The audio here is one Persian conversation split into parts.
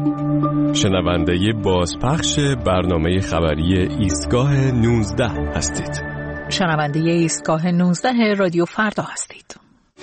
شنونده بازپخش برنامه خبری ایستگاه 19 هستید. شنونده ایستگاه 19 رادیو فردا هستید.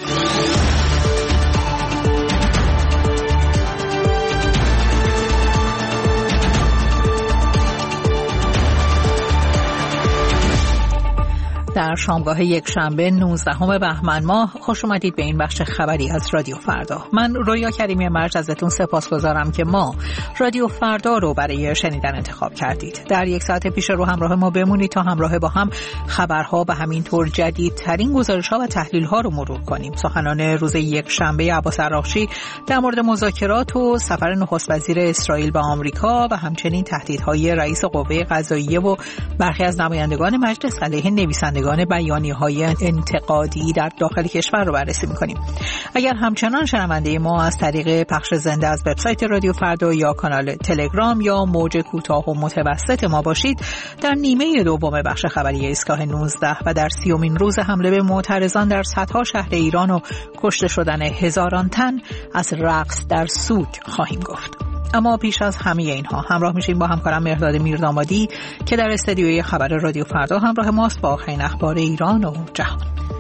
در شامگاه یک شنبه 19 بهمن ماه خوش اومدید به این بخش خبری از رادیو فردا. من رویا کریمی مرج ازتون سپاسگزارم که ما رادیو فردا رو برای شنیدن انتخاب کردید. در یک ساعت پیش رو همراه ما بمونید تا همراه با هم خبرها و همینطور جدیدترین گزارش‌ها و تحلیل‌ها رو مرور کنیم. سخنان روز یک شنبه عباس عراقچی در مورد مذاکرات و سفر نخست وزیر اسرائیل به آمریکا و همچنین تهدیدهای رئیس قوه قضاییه و برخی از نمایندگان مجلس علیه نویسندگان بیانیه‌های انتقادی در داخل کشور رو بررسی می‌کنیم. اگر همچنان شنونده ما از طریق پخش زنده از وبسایت رادیو فردا یا کانال تلگرام یا موج کوتاه و متوسط ما باشید، در نیمه دوم بخش خبری ایستگاه 19 و در 30مین روز حمله به معترضان در صدها شهر ایران و کشته شدن هزاران تن از رقص در سوگ خواهیم گفت. اما پیش از همه اینها همراه میشیم با همکارم مهرداد میردامادی که در استودیوی خبر رادیو فردا همراه ماست با آخرین اخبار ایران و جهان.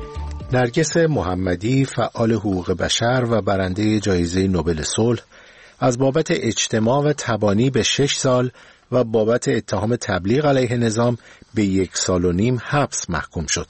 نرگس محمدی، فعال حقوق بشر و برنده جایزه نوبل صلح، از بابت اجتماع و تبانی به 6 سال و بابت اتهام تبلیغ علیه نظام به 1.5 سال حبس محکوم شد.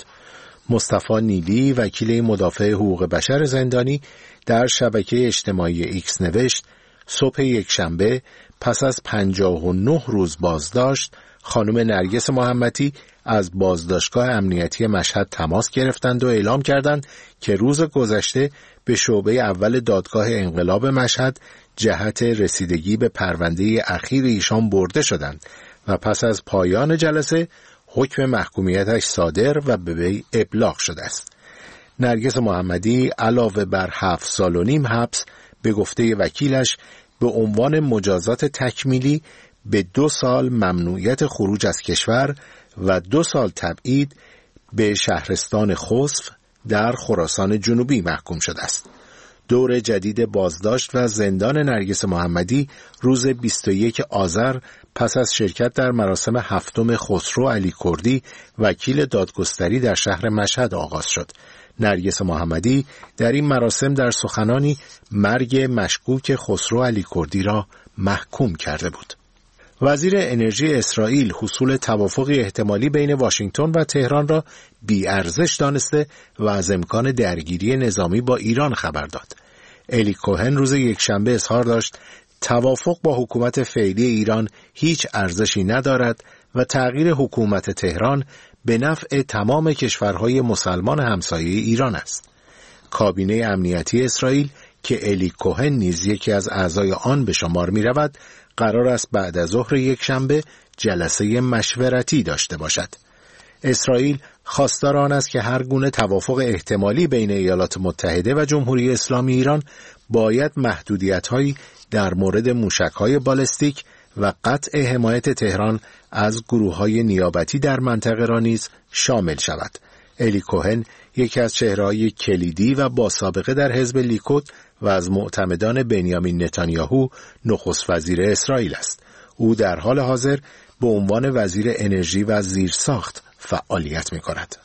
مصطفی نیلی، وکیل مدافع حقوق بشر زندانی، در شبکه اجتماعی ایکس نوشت: صبح یکشنبه پس از 59 روز بازداشت، خانم نرگس محمدی از بازداشتگاه امنیتی مشهد تماس گرفتند و اعلام کردند که روز گذشته به شعبه اول دادگاه انقلاب مشهد جهت رسیدگی به پرونده اخیر ایشان برده شدند و پس از پایان جلسه حکم محکومیتش صادر و به وی ابلاغ شده است. نرگس محمدی علاوه بر 7.5 سال حبس به گفته وکیلش به عنوان مجازات تکمیلی به 2 سال ممنوعیت خروج از کشور و 2 سال تبعید به شهرستان خسف در خراسان جنوبی محکوم شده است. دور جدید بازداشت و زندان نرگس محمدی روز 21 آذر پس از شرکت در مراسم 7 خسرو علی کردی وکیل دادگستری در شهر مشهد آغاز شد. نرگس محمدی در این مراسم در سخنانی مرگ مشکوک خسرو علی کردی را محکوم کرده بود. وزیر انرژی اسرائیل حصول توافقی احتمالی بین واشنگتن و تهران را بی‌ارزش دانسته و از امکان درگیری نظامی با ایران خبر داد. الی کوهن روز یکشنبه اظهار داشت توافق با حکومت فعلی ایران هیچ ارزشی ندارد و تغییر حکومت تهران به نفع تمام کشورهای مسلمان همسایه ایران است. کابینه امنیتی اسرائیل که الی کوهن نیز یکی از اعضای آن به شمار می رود، قرار است بعد از ظهر یکشنبه جلسه مشورتی داشته باشد. اسرائیل خواستار آن است که هر گونه توافق احتمالی بین ایالات متحده و جمهوری اسلامی ایران باید محدودیت‌هایی در مورد موشک‌های بالستیک و قطع حمایت تهران از گروه‌های نیابتی در منطقه را نیز شامل شود. الی کوهن یکی از چهره‌های کلیدی و با سابقه در حزب لیکود و از معتمدان بنیامین نتانیاهو نخست وزیر اسرائیل است. او در حال حاضر به عنوان وزیر انرژی و زیرساخت فعالیت می‌کند.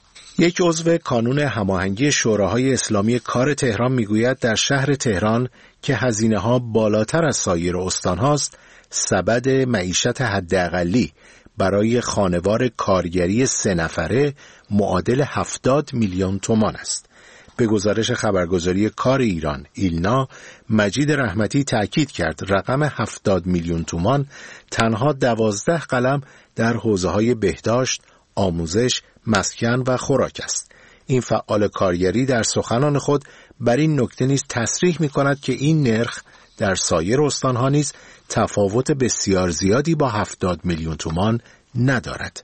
یک عضو کانون هماهنگی شوراهای اسلامی کار تهران می‌گوید در شهر تهران که هزینه‌ها بالاتر از سایر استان‌هاست، سبد معیشت حداقلی برای خانوار کارگری 3 نفره معادل 70 میلیون تومان است. به گزارش خبرگزاری کار ایران ایلنا، مجید رحمتی تأکید کرد رقم 70 میلیون تومان تنها 12 قلم در حوزه‌های بهداشت، آموزش، مسکن و خوراک است. این فعال کارگری در سخنان خود بر این نکته نیز تصریح می‌کند که این نرخ در سایر استان‌ها نیز تفاوت بسیار زیادی با 70 میلیون تومان ندارد.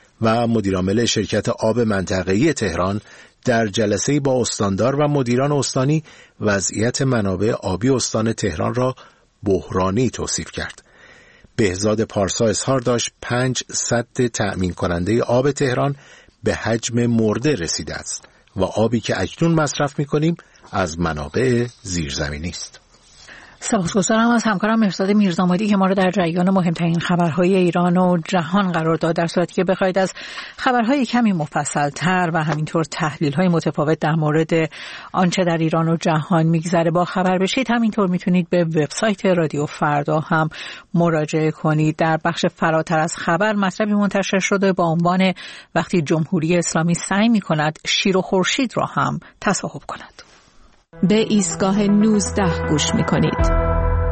و مدیرعامل شرکت آب منطقه‌ای تهران در جلسه‌ای با استاندار و مدیران استانی وضعیت منابع آبی استان تهران را بحرانی توصیف کرد. بهزاد پارسا اظهار داشت 5 سد تأمین کننده آب تهران به حجم مرده رسیده است و آبی که اکنون مصرف می‌کنیم از منابع زیرزمینی است. سپاسگزارم از همکارم مهرزاد میرزامادی که ما رو در جریان مهمترین خبرهای ایران و جهان قرار داد. در صورتی که بخواید از خبرهای کمی مفصل‌تر و همینطور تحلیل‌های متفاوت در مورد آنچه در ایران و جهان میگذره با خبر بشید، همینطور میتونید به وبسایت رادیو فردا هم مراجعه کنید. در بخش فراتر از خبر مطلبی منتشر شده با عنوان وقتی جمهوری اسلامی سعی می‌کند شیر و خورشید را هم تصاحب کند. به ایستگاه 19 گوش می‌کنید.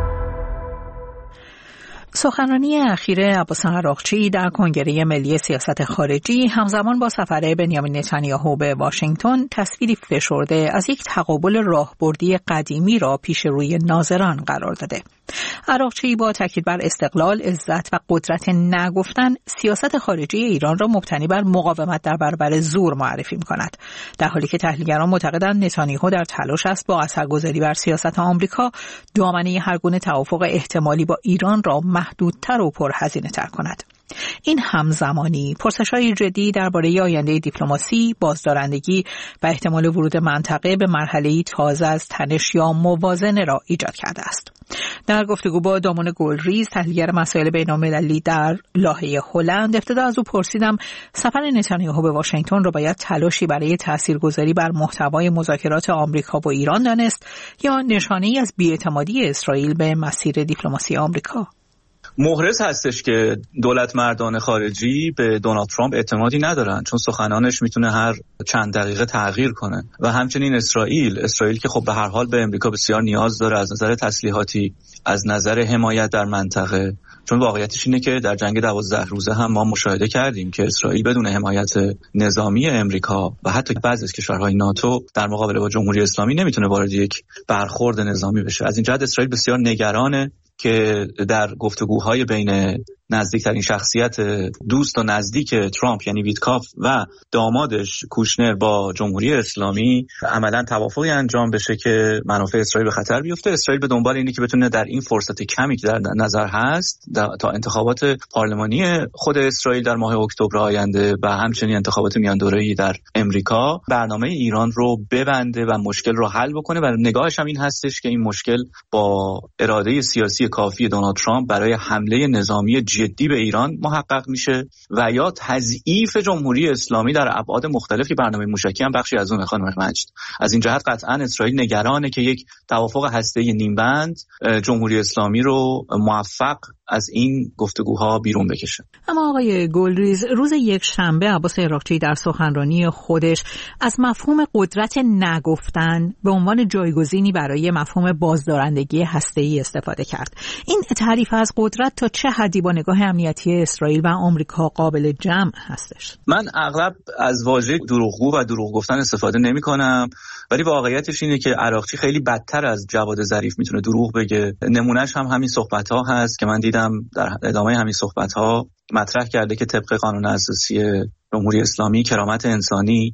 سخنرانی اخیر عباس عراقچی در کنگره ملی سیاست خارجی همزمان با سفر بنیامین نتانیاهو به واشنگتن تصویری فشرده از یک تقابل راهبردی قدیمی را پیش روی ناظران قرار داده. عراقچی با تاکید بر استقلال، عزت و قدرت نگفتن سیاست خارجی ایران را مبتنی بر مقاومت در برابر زور معرفی می‌کند، در حالی که تحلیلگران معتقدند نتانیاهو در تلاش است با اثرگذاری بر سیاست آمریکا دامنه هر گونه توافق احتمالی با ایران را محدودتر و پرهزینه‌تر کند. این همزمانی پرسش‌های جدی درباره آینده دیپلماسی، بازدارندگی و احتمال ورود منطقه به مرحله‌ای تازه از تنش یا موازنه را ایجاد کرده است. در گفتگو با دامون گلریز، تحلیلگر مسائل بین‌المللی در لاهه هلند، ابتدا از او پرسیدم سفر نتانیاهو به واشنگتن را باید تلاشی برای تاثیرگذاری بر محتوای مذاکرات آمریکا با ایران دانست یا نشانه‌ای از بی‌اعتمادی اسرائیل به مسیر دیپلماسی آمریکا؟ محرز هستش که دولت مردان خارجی به دونالد ترامپ اعتمادی ندارن، چون سخنانش میتونه هر چند دقیقه تغییر کنه و همچنین اسرائیل که خب به هر حال به امریکا بسیار نیاز داره از نظر تسلیحاتی، از نظر حمایت در منطقه، چون واقعیتش اینه که در جنگ 12 روزه هم ما مشاهده کردیم که اسرائیل بدون حمایت نظامی امریکا و حتی بعضی از کشورهای ناتو در مقابله با جمهوری اسلامی نمیتونه وارد یک برخورد نظامی بشه. از این جهت اسرائیل بسیار نگرانه که در گفتگوهای بین نزدیکترین شخصیت دوست و نزدیک ترامپ یعنی ویتکاف و دامادش کوشنر با جمهوری اسلامی عملا توافقی انجام بشه که منافع اسرائیل به خطر بیفته. اسرائیل به دنبال اینه که بتونه در این فرصت کمی که در نظر هست تا انتخابات پارلمانی خود اسرائیل در ماه اکتبر آینده و همچنین انتخابات میان دوره‌ای در امریکا برنامه ایران رو ببنده و مشکل رو حل بکنه و نگاهش هم این هستش که این مشکل با اراده سیاسی کافی دونالد ترامپ برای حمله نظامی جدی به ایران محقق میشه و یا تضعیف جمهوری اسلامی در ابعاد مختلفی برنامه موشکی هم بخشی از اون. خانم مجد، از این جهت قطعا اسرائیل نگرانه که یک توافق هسته‌ای نیمبند جمهوری اسلامی رو موفق از این گفتگوها بیرون بکشه. اما آقای گلریز، روز یکشنبه عباس عراقچی در سخنرانی خودش از مفهوم قدرت نگفتن به عنوان جایگزینی برای مفهوم بازدارندگی هسته‌ای استفاده کرد. این تعریف از قدرت تا چه حدی با نگاه امنیتی اسرائیل و آمریکا قابل جمع هستش؟ من اغلب از واژه دروغگو و دروغ گفتن استفاده نمی‌کنم، ولی واقعیتش اینه که عراقچی خیلی بدتر از جواد ظریف میتونه دروغ بگه. نمونهش هم همین صحبت‌ها هست که من دیدم در ادامه همین صحبت‌ها مطرح کرده که طبق قانون اساسی جمهوری اسلامی کرامت انسانی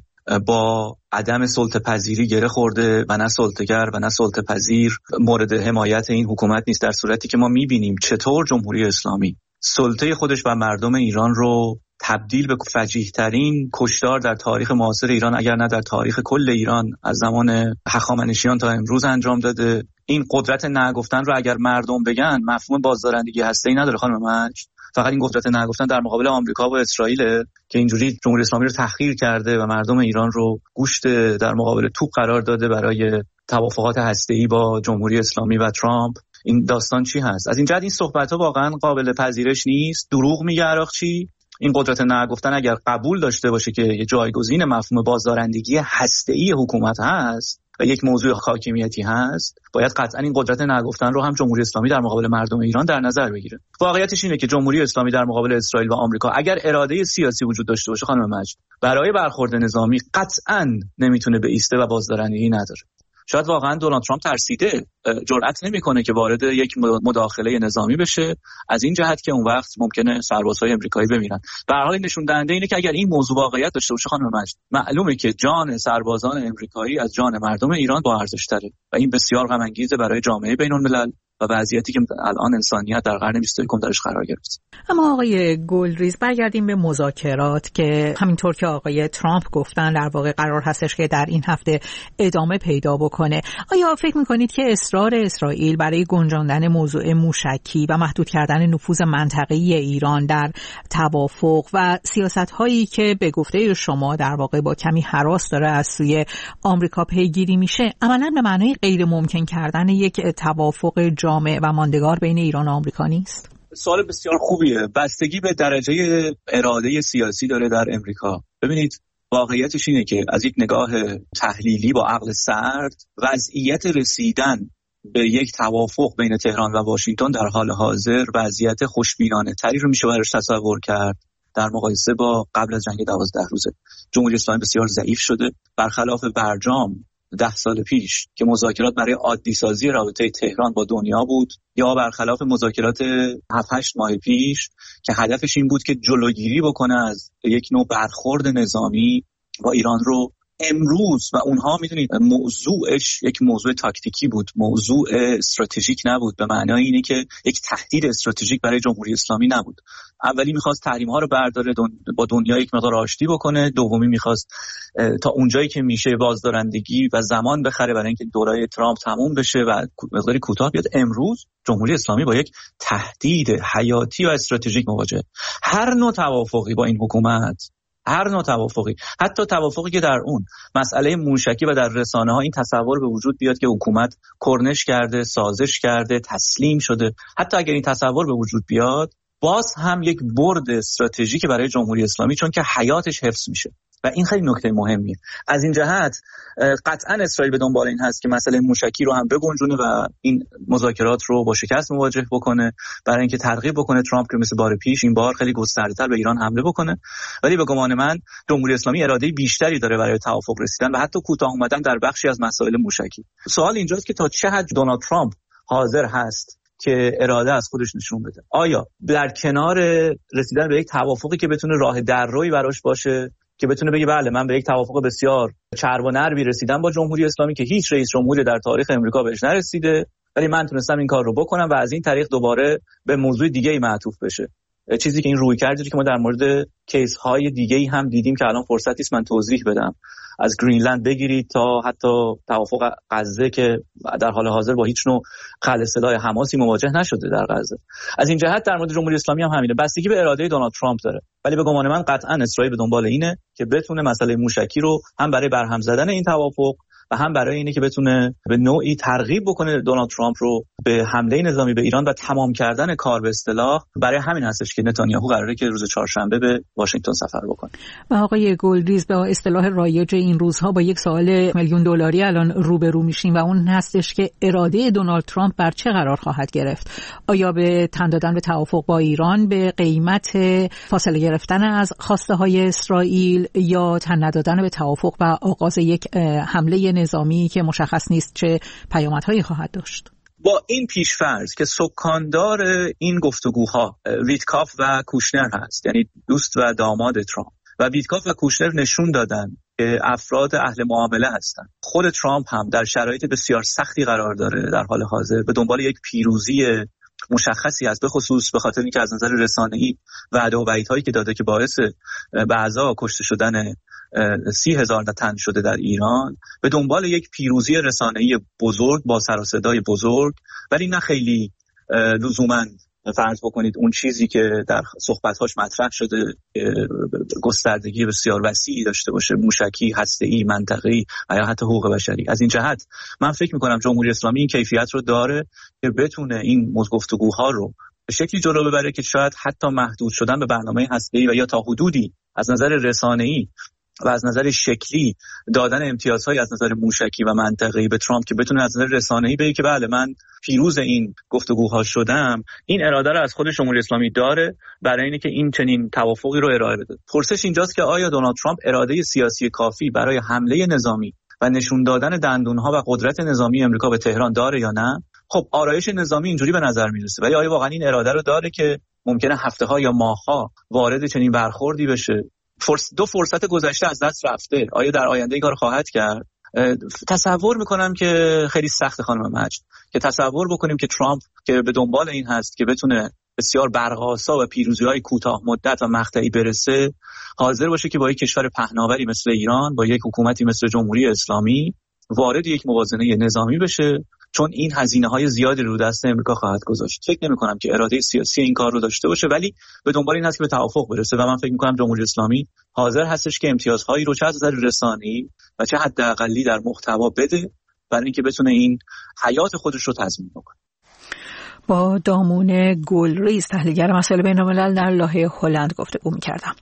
با عدم سلطه‌پذیری گره خورده و نه سلطه‌گر و نه سلطه‌پذیر مورد حمایت این حکومت نیست، در صورتی که ما می‌بینیم چطور جمهوری اسلامی سلطه خودش بر مردم ایران رو تبدیل به فجیح‌ترین کشتار در تاریخ معاصر ایران اگر نه در تاریخ کل ایران از زمان هخامنشیان تا امروز انجام داده. این قدرت نگفتن رو اگر مردم بگن مفهوم بازدارندگی هسته‌ای نداره خانم مجد، فقط این قدرت نگفتن در مقابل آمریکا و اسرائیل که اینجوری جمهوری اسلامی رو تحقیر کرده و مردم ایران رو گوشت در مقابل توپ قرار داده برای توافقات هسته‌ای با جمهوری اسلامی و ترامپ. این داستان چی هست؟ از این جهت این صحبت‌ها واقعا قابل پذیرش نیست. دروغ میگه عراقچی. این قدرت نگفتن اگر قبول داشته باشه که یه جایگزین مفهوم بازدارندگی هسته‌ای حکومت هست و یک موضوع حاکمیتی هست، باید قطعا این قدرت نگفتن رو هم جمهوری اسلامی در مقابل مردم ایران در نظر بگیره. واقعیتش اینه که جمهوری اسلامی در مقابل اسرائیل و آمریکا اگر اراده سیاسی وجود داشته باشه خانم مجد، برای برخورد نظامی قطعا نمیتونه به ایسته و بازدارندگی نداره. شاید واقعا دونالد ترامپ ترسیده، جرئت نمیکنه که وارد یک مداخله نظامی بشه، از این جهت که اون وقت ممکنه سربازهای آمریکایی بمیرن. به هر حال نشون دهنده اینه که اگر این موضوع واقعیت داشته باشه خانم مجد، معلومه که جان سربازان آمریکایی از جان مردم ایران با ارزش تره و این بسیار غم انگیزه برای جامعه بین‌الملل و وضعیتی که الان انسانیت در قرن 21 درش قرار گرفت. اما آقای گلریز برگردیم به مذاکرات که همینطور که آقای ترامپ گفتن در واقع قرار هستش که در این هفته ادامه پیدا بکنه. آیا فکر می‌کنید که اصرار اسرائیل برای گنجاندن موضوع موشکی و محدود کردن نفوذ منطقه‌ای ایران در توافق و سیاست‌هایی که به گفته شما در واقع با کمی هراس داره از سوی آمریکا پیگیری میشه عملاً به معنای غیر ممکن کردن یک توافق جامع و ماندگار بین ایران و آمریکا نیست؟ سوال بسیار خوبیه. بستگی به درجه اراده سیاسی داره در امریکا. ببینید واقعیتش اینه که از یک نگاه تحلیلی با عقل سرد وضعیت رسیدن به یک توافق بین تهران و واشنگتن در حال حاضر وضعیت خوشبینانه تری رو میشه براش تصور کرد در مقایسه با قبل از جنگ 12 روزه. جمهوری اسلامی بسیار ضعیف شده، برخلاف برجام 10 سال پیش که مذاکرات برای عادی سازی رابطه تهران با دنیا بود، یا برخلاف مذاکرات 7-8 ماه پیش که هدفش این بود که جلوگیری بکنه از یک نوع برخورد نظامی با ایران رو. امروز و اونها میدونید موضوعش یک موضوع تاکتیکی بود، موضوع استراتژیک نبود، به معنای اینه که یک تهدید استراتژیک برای جمهوری اسلامی نبود. اولی میخواست تحریم ها رو برداره، با دنیا یک مقدار آشتی بکنه. دومی میخواست تا اونجایی که میشه بازدارندگی و زمان بخره برای اینکه دوره ترامپ تموم بشه و مقداری کوتاه بیاد. امروز جمهوری اسلامی با یک تهدید حیاتی و استراتژیک مواجهه. هر نوع توافقی با این حکومت، هر نوع توافقی، حتی توافقی که در اون مسئله موشکی و در رسانه ها این تصور به وجود بیاد که حکومت کرنش کرده، سازش کرده، تسلیم شده، حتی اگر این تصور به وجود بیاد باز هم یک برد استراتژیکی برای جمهوری اسلامی، چون که حیاتش حفظ میشه و این خیلی نکته مهمیه. از این جهت قطعا اسرائیل به دنبال این هست که مسئله موشکی رو هم بگنجونه و این مذاکرات رو با شکست مواجه بکنه برای اینکه ترغیب بکنه ترامپ که مثل بار پیش این بار خیلی گسترده‌تر به ایران حمله بکنه. ولی به گمان من جمهوری اسلامی اراده بیشتری داره برای توافق رسیدن و حتی کوتاه اومدن در بخشی از مسائل موشکی. سوال اینجاست که تا چه حد دونالد ترامپ حاضر هست که اراده از خودش نشون بده. آیا در کنار رسیدن به یک توافقی که بتونه راه درروی براش باشه، که بتونه بگه بله من به یک توافق بسیار چرب و نرمی رسیدم با جمهوری اسلامی که هیچ رئیس جمهوری در تاریخ امریکا بهش نرسیده، ولی من تونستم این کار رو بکنم و از این طریق دوباره به موضوع دیگه‌ای معطوف بشه. چیزی که این رویکردی که ما در مورد کیس های دیگه‌ای هم دیدیم که الان فرصت نیست من توضیح بدم، از گرینلند بگیرید تا حتی توافق غزه که در حال حاضر با هیچ نوع خلع سلاح حماسی مواجه نشده در غزه. از این جهت در مورد جمهوری اسلامی هم همینه، بستگی به اراده دونالد ترامپ داره. ولی به گمان من قطعا اسرائیل به دنبال اینه که بتونه مسئله موشکی رو هم برای برهم زدن این توافق و هم برای اینه که بتونه به نوعی ترغیب بکنه دونالد ترامپ رو به حمله نظامی به ایران و تمام کردن کار به اصطلاح. برای همین هستش که نتانیاهو قراره که روز چهارشنبه به واشنگتن سفر بکنه. و آقای گلریز به اصطلاح رایج این روزها با یک سوال میلیون دلاری الان روبرو میشیم و اون هستش که اراده دونالد ترامپ بر چه قرار خواهد گرفت؟ آیا به تن دادن به توافق با ایران به قیمت فاصله گرفتن از خواسته های اسرائیل یا تن ندادن به توافق و آغاز یک حمله نظامی که مشخص نیست چه پیامدهایی خواهد داشت؟ با این پیش‌فرض که سکاندار این گفتگوها ویتکاف و کوشنر هست، یعنی دوست و داماد ترامپ، و ویتکاف و کوشنر نشون دادن که افراد اهل معامله هستن. خود ترامپ هم در شرایط بسیار سختی قرار داره در حال حاضر، به دنبال یک پیروزی مشخصی است، به خصوص به خاطر اینکه از نظر رسانه‌ای وعده و وعیدهایی که داده که باعث بعضا کشته شدن 30,000 تن شده در ایران، به دنبال یک پیروزی رسانه‌ای بزرگ با سر و صدای بزرگ، ولی نه خیلی لزوماً فرض بکنید اون چیزی که در صحبت‌هاش مطرح شده گستردگی بسیار وسیعی داشته باشه، موشکی، هسته‌ای، منطقه‌ای و یا حتی حقوق بشری. از این جهت من فکر می‌کنم جمهوری اسلامی این کیفیت رو داره که بتونه این گفتگوها رو به شکلی جلو ببره که شاید حتی محدود شدن به برنامه هسته‌ای و یا تا حدودی از نظر رسانه‌ای و از نظر شکلی دادن امتیازهای از نظر موشکی و منطقه‌ای به ترامپ که بتونه از نظر رسانه‌ای بگه که بله من پیروز این گفتگوها شدم. این اراده رو از خود جمهوری اسلامی داره برای اینکه این چنین توافقی رو ارائه بده. پرسش اینجاست که آیا دونالد ترامپ اراده سیاسی کافی برای حمله نظامی و نشون دادن دندونها و قدرت نظامی امریکا به تهران داره یا نه؟ خب آرایش نظامی اینجوری به نظر میرسه، ولی آیا واقعا این اراده رو داره که ممکنه هفته‌ها یا ماه‌ها وارد چنین برخوردی بشه؟ دو فرصت گذشته از دست رفته. آیا در آینده این کار خواهد کرد؟ تصور میکنم که خیلی سخت خانم مجد که تصور بکنیم که ترامپ که به دنبال این هست که بتونه بسیار برق‌آسا و پیروزی‌های کوتاه مدت و مقطعی برسه، حاضر باشه که با یک کشور پهناوری مثل ایران، با یک حکومتی مثل جمهوری اسلامی وارد یک موازنه نظامی بشه، چون این هزینه‌های زیادی رو دست امریکا خواهد گذاشت. فکر نمی‌کنم که اراده سیاسی این کار رو داشته باشه، ولی به دنبال این هست که به توافق برسه و من فکر می‌کنم جمهوری اسلامی حاضر هستش که امتیازهایی رو چه از نظر رسانه‌ای و چه حداقلی در محتوا بده برای اینکه بتونه این حیات خودش رو تضمین کنه. با دامون گلریز تحلیلگر مسائل بین‌الملل در لاهه هلند گفتگو می‌کردم.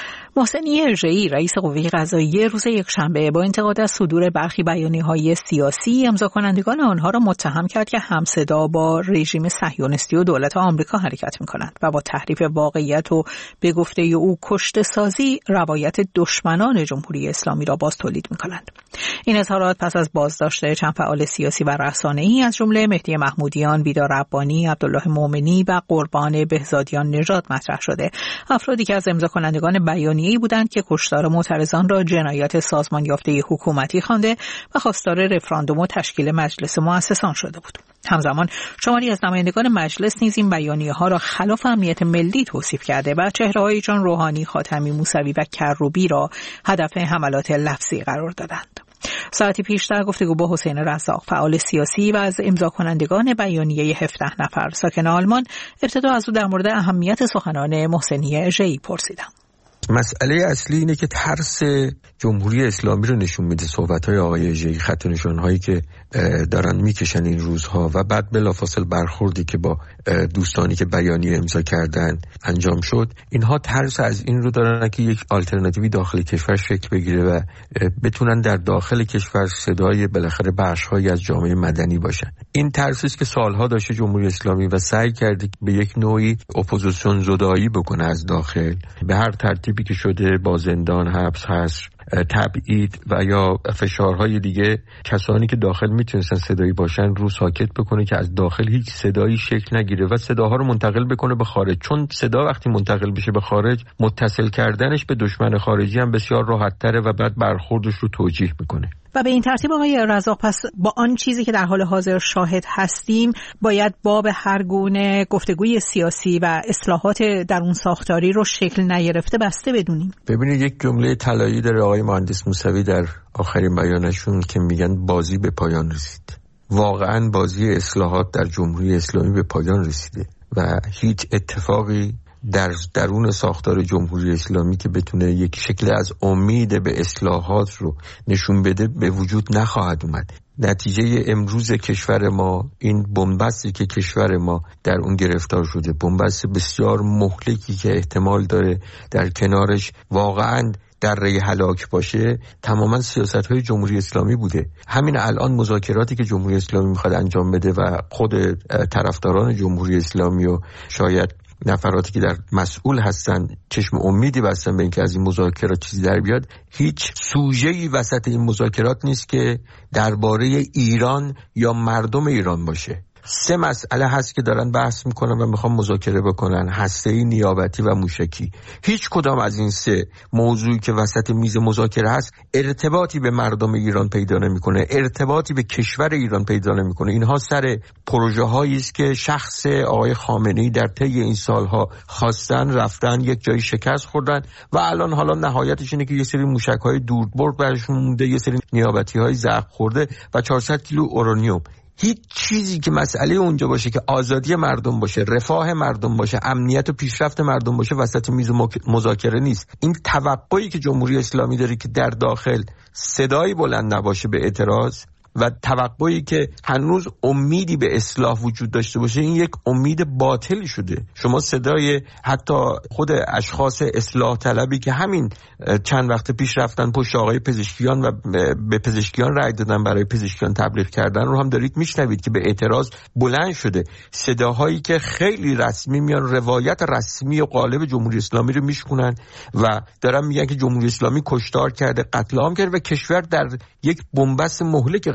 محسنی اژه‌ای رئیس قوه قضاییه روز یکشنبه با انتقاد از صدور برخی بیانیه‌های سیاسی امضا کنندگان آنها را متهم کرد که همصدا با رژیم صهیونیستی و دولت آمریکا حرکت می‌کنند و با تحریف واقعیت و به گفته او کشته‌سازی روایت دشمنان جمهوری اسلامی را باز تولید می‌کنند. این اظهارات پس از بازداشت چند فعال سیاسی و رسانه‌ای از جمله مهدی محمودیان، بیدار ربانی، عبدالله مومنی و قربان بهزادیان نژاد مطرح شده. افرادی که از امضا کنندگان بیانیه‌ای بودند که کشتار معترضان را جنایت سازمان یافته حکومتی خوانده و خواستار رفراندوم و تشکیل مجلس مؤسسان شده بود. همزمان شماری از نمایندگان مجلس نیز این بیانیه‌ها را خلاف امنیت ملی توصیف کرده و چهره‌های چون روحانی، خاتمی موسوی و کروبی را هدف حملات لفظی قرار دادند. ساعتی پیش در گفتگو با حسین رزاق فعال سیاسی و از امضا کنندگان بیانیه 17 نفر ساکن آلمان ابتدا از او در مورد اهمیت سخنان محسنی اژه‌ای پرسیدم. مسئله اصلی اینه که ترس جمهوری اسلامی رو نشون میده صحبت‌های آقای اژه‌ای، خط و نشان‌هایی که دارن میکشن این روزها و بعد بلافاصله برخوردی که با دوستانی که بیانیه امضا کردن انجام شد. اینها ترس از این رو دارن که یک آلترناتیوی داخل کشور شکل بگیره و بتونن در داخل کشور صدای بالاخره بخش‌هایی از جامعه مدنی باشن. این ترسی است که سالها داشته جمهوری اسلامی و سعی کرده به یک نوعی اپوزیسیون زدایی بکنه از داخل به هر ترتیبی که شده، با زندان، حبس، حصر، تبعید و یا فشارهای دیگه کسانی که داخل میتونستن صدایی باشن رو ساکت بکنه که از داخل هیچ صدایی شکل نگیره و صداها رو منتقل بکنه به خارج، چون صدا وقتی منتقل بشه به خارج متصل کردنش به دشمن خارجی هم بسیار راحت تره و بعد برخوردش رو توجیه میکنه. و به این ترتیب آقای رزاق پس با آن چیزی که در حال حاضر شاهد هستیم باید باب هر گونه گفتگوی سیاسی و اصلاحات درون ساختاری رو شکل نگرفته بسته بدونیم. ببینید یک جمله طلایی داره آقای مهندس موسوی در آخرین بیانشون که میگن بازی به پایان رسید. واقعا بازی اصلاحات در جمهوری اسلامی به پایان رسیده و هیچ اتفاقی در درون ساختار جمهوری اسلامی که بتونه یک شکل از امید به اصلاحات رو نشون بده به وجود نخواهد اومد. نتیجه امروز کشور ما این بنبستی که کشور ما در اون گرفتار شده، بنبست بسیار مهلکی که احتمال داره در کنارش واقعاً در ری هلاک باشه، تماما سیاست‌های جمهوری اسلامی بوده. همین الان مذاکراتی که جمهوری اسلامی میخواد انجام بده و خود طرفداران جمهوری اسلامی و شاید نفراتی که در مسئول هستن چشم امیدی بستن به اینکه از این مذاکرات چیزی در بیاد، هیچ سوژه‌ای وسط این مذاکرات نیست که درباره ایران یا مردم ایران باشه. 3 مسئله هست که دارن بحث میکنن و میخوان مذاکره بکنن: هسته‌ای، نیابتی و موشکی. هیچ کدام از این 3 موضوعی که وسط میز مذاکره هست ارتباطی به مردم ایران پیدا نمیکنه، ارتباطی به کشور ایران پیدا نمیکنه. اینها سر پروژه هایی است که شخص آقای خامنه‌ای در طی این سالها خواستن، رفتن، یک جایی شکست خوردن و الان حالا نهایتش اینه که یه سری موشک‌های دوربرد برشون مونده، یه سری نیابتی‌های زخم خورده و 400 کیلو اورانیوم. هیچ چیزی که مسئله اونجا باشه که آزادی مردم باشه، رفاه مردم باشه، امنیت و پیشرفت مردم باشه وسط میز مذاکره نیست. این توقعی که جمهوری اسلامی داره که در داخل صدایی بلند نباشه به اعتراض و توقعی که هنوز امیدی به اصلاح وجود داشته باشه، این یک امید باطلی شده. شما صدای حتی خود اشخاص اصلاح طلبی که همین چند وقت پیش رفتن پشت آقای پزشکیان و به پزشکیان رأی دادن، برای پزشکیان تبلیغ کردن رو هم دارید میشنوید که به اعتراض بلند شده. صداهایی که خیلی رسمی میان روایت رسمی و غالب جمهوری اسلامی رو میشکنن و دارن میگن که جمهوری اسلامی کشتار کرده، قتل عام کرده و کشور در یک بنبست مهلک قرار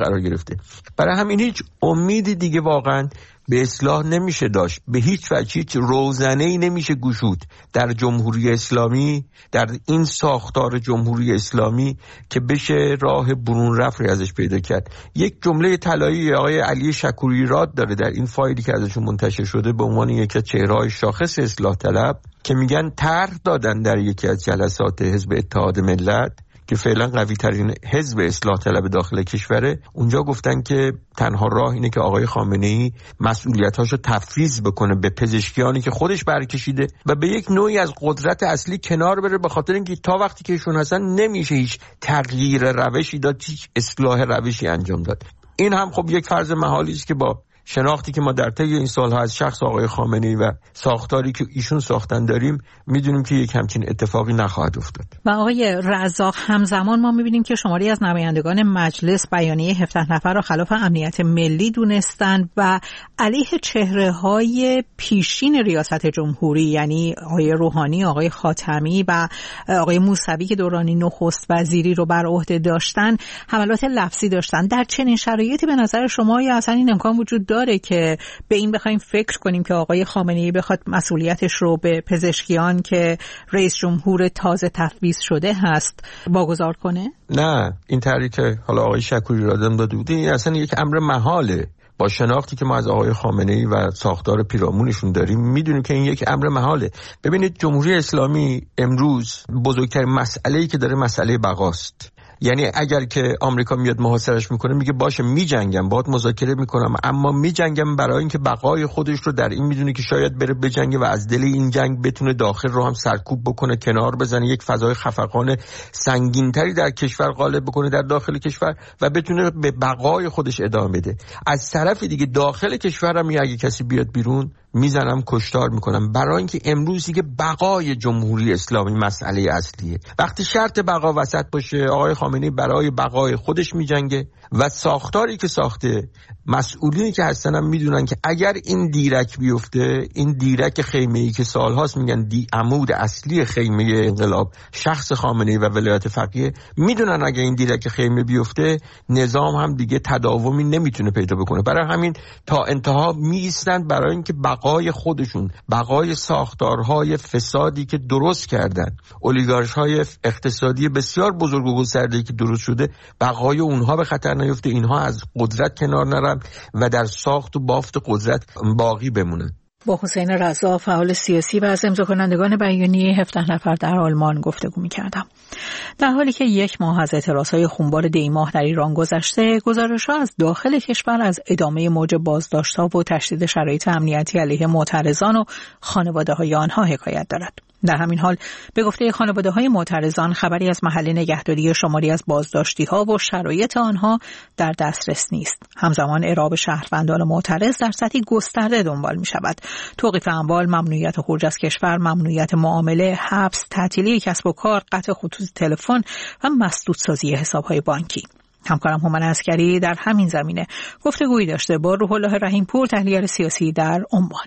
قرار گرفته. برای همین هیچ امیدی دیگه واقعا به اصلاح نمیشه داشت، به هیچ وجه هیچ روزنه‌ای نمیشه گشود در جمهوری اسلامی، در این ساختار جمهوری اسلامی که بشه راه برون رفتی ازش پیدا کرد. یک جمله طلایی آقای علی شکوری راد داره در این فایلی که ازشون منتشر شده به عنوان یکی از چهره‌های شاخص اصلاح طلب که میگن طرح دادن در یکی از جلسات حزب اتحاد ملت که فعلا قوی ترین حزب اصلاح طلب داخل کشوره، اونجا گفتن که تنها راه اینه که آقای خامنه‌ای مسئولیتاشو تفویض بکنه به پزشکیانی که خودش برکشیده و به یک نوعی از قدرت اصلی کنار بره، به خاطر اینکه تا وقتی که ایشون هستن نمیشه هیچ تغییر روشی داد، هیچ اصلاح روشی انجام داد. این هم خب یک فرض محالی است که با شناختی که ما در طی این سالها از شخص آقای خامنه‌ای و ساختاری که ایشون ساختن داریم میدونیم که یک همچین اتفاقی نخواهد افتاد. و آقای رزاق، همزمان ما میبینیم که شماری از نمایندگان مجلس بیانیه 17 نفر را خلاف امنیت ملی دونستند و علیه چهره‌های پیشین ریاست جمهوری، یعنی آقای روحانی، آقای خاتمی و آقای موسوی که دورانی نخست وزیری رو بر عهده داشتن، حملات لفظی داشتن. در چنین شرایطی به نظر شما یا اصلا این امکان وجود داره که به این بخوایم فکر کنیم که آقای خامنه‌ای بخواد مسئولیتش رو به پزشکیان که رئیس جمهور تازه تفویض شده هست واگذار کنه؟ نه، این طریقی که حالا آقای شکوری رادم داده بوده این اصلا یک امر محاله. با شناختی که ما از آقای خامنه‌ای و ساختار پیرامونشون داریم میدونیم که این یک امر محاله. ببینید جمهوری اسلامی امروز بزرگترین مسئله‌ای که داره مسئله بقاست. یعنی اگر که آمریکا میاد محاصرش میکنه میگه باشه میجنگم، باهات مذاکره میکنم، اما میجنگم برای اینکه بقای خودش رو در این میدونه که شاید بره بجنگه و از دل این جنگ بتونه داخل رو هم سرکوب بکنه، کنار بزنه، یک فضای خفقان سنگینتری در کشور غالب بکنه در داخل کشور و بتونه به بقای خودش ادامه بده. از طرف دیگه داخل کشور هم اگه کسی بیاد بیرون میزنم، کشتار میکنم، برای اینکه امروز دیگه بقای جمهوری اسلامی مسئله اصلیه. وقتی شرط بقا وسط باشه آقای خامنه‌ای برای بقای خودش میجنگه و ساختاری که ساخته، مسئولینی که هستن هم میدونن که اگر این دیرک بیفته، این دیرک خیمه‌ای که سالهاست میگن عمود اصلی خیمه انقلاب شخص خامنه‌ای و ولایت فقیه، میدونن اگر این دیرک خیمه بیفته نظام هم دیگه تداومی نمیتونه پیدا بکنه. برای همین تا انتها میایستن برای اینکه بقای خودشون، بقای ساختارهای فسادی که درست کردن، اولیگارش‌های اقتصادی بسیار بزرگ و گسترده‌ای که درست شده، بقای اونها به خطر نیفته، اینها از قدرت کنار نرن و در ساخت و بافت قدرت باقی بمونن. با حسین رضا، فعال سیاسی و از امضا کنندگان بیانیه 17 نفر در آلمان گفتگو می‌کردم. در حالی که یک ماه از اعتراضهای خونبار دی‌ماه در ایران گذشته، گزارش‌ها از داخل کشور از ادامه موج بازداشت‌ها و تشدید شرایط امنیتی علیه معترضان و خانواده‌های آنها حکایت دارد. در همین حال به گفته خانواده‌های معترضان خبری از محل نگهداری شماری از بازداشتی‌ها و شرایط آنها در دسترس نیست. همزمان اعراب شهروندان معترض در سطحی گسترده دنبال می‌شود. توقیف اموال، ممنوعیت خروج از کشور، ممنوعیت معامله، حبس، تعطیلی کسب و کار، قطع خطوط تلفن و مسدودسازی حساب‌های بانکی. همکارم هومن عسکری در همین زمینه گفتگویی داشته با روح الله رحیم‌پور، تحلیلگر سیاسی در عمان.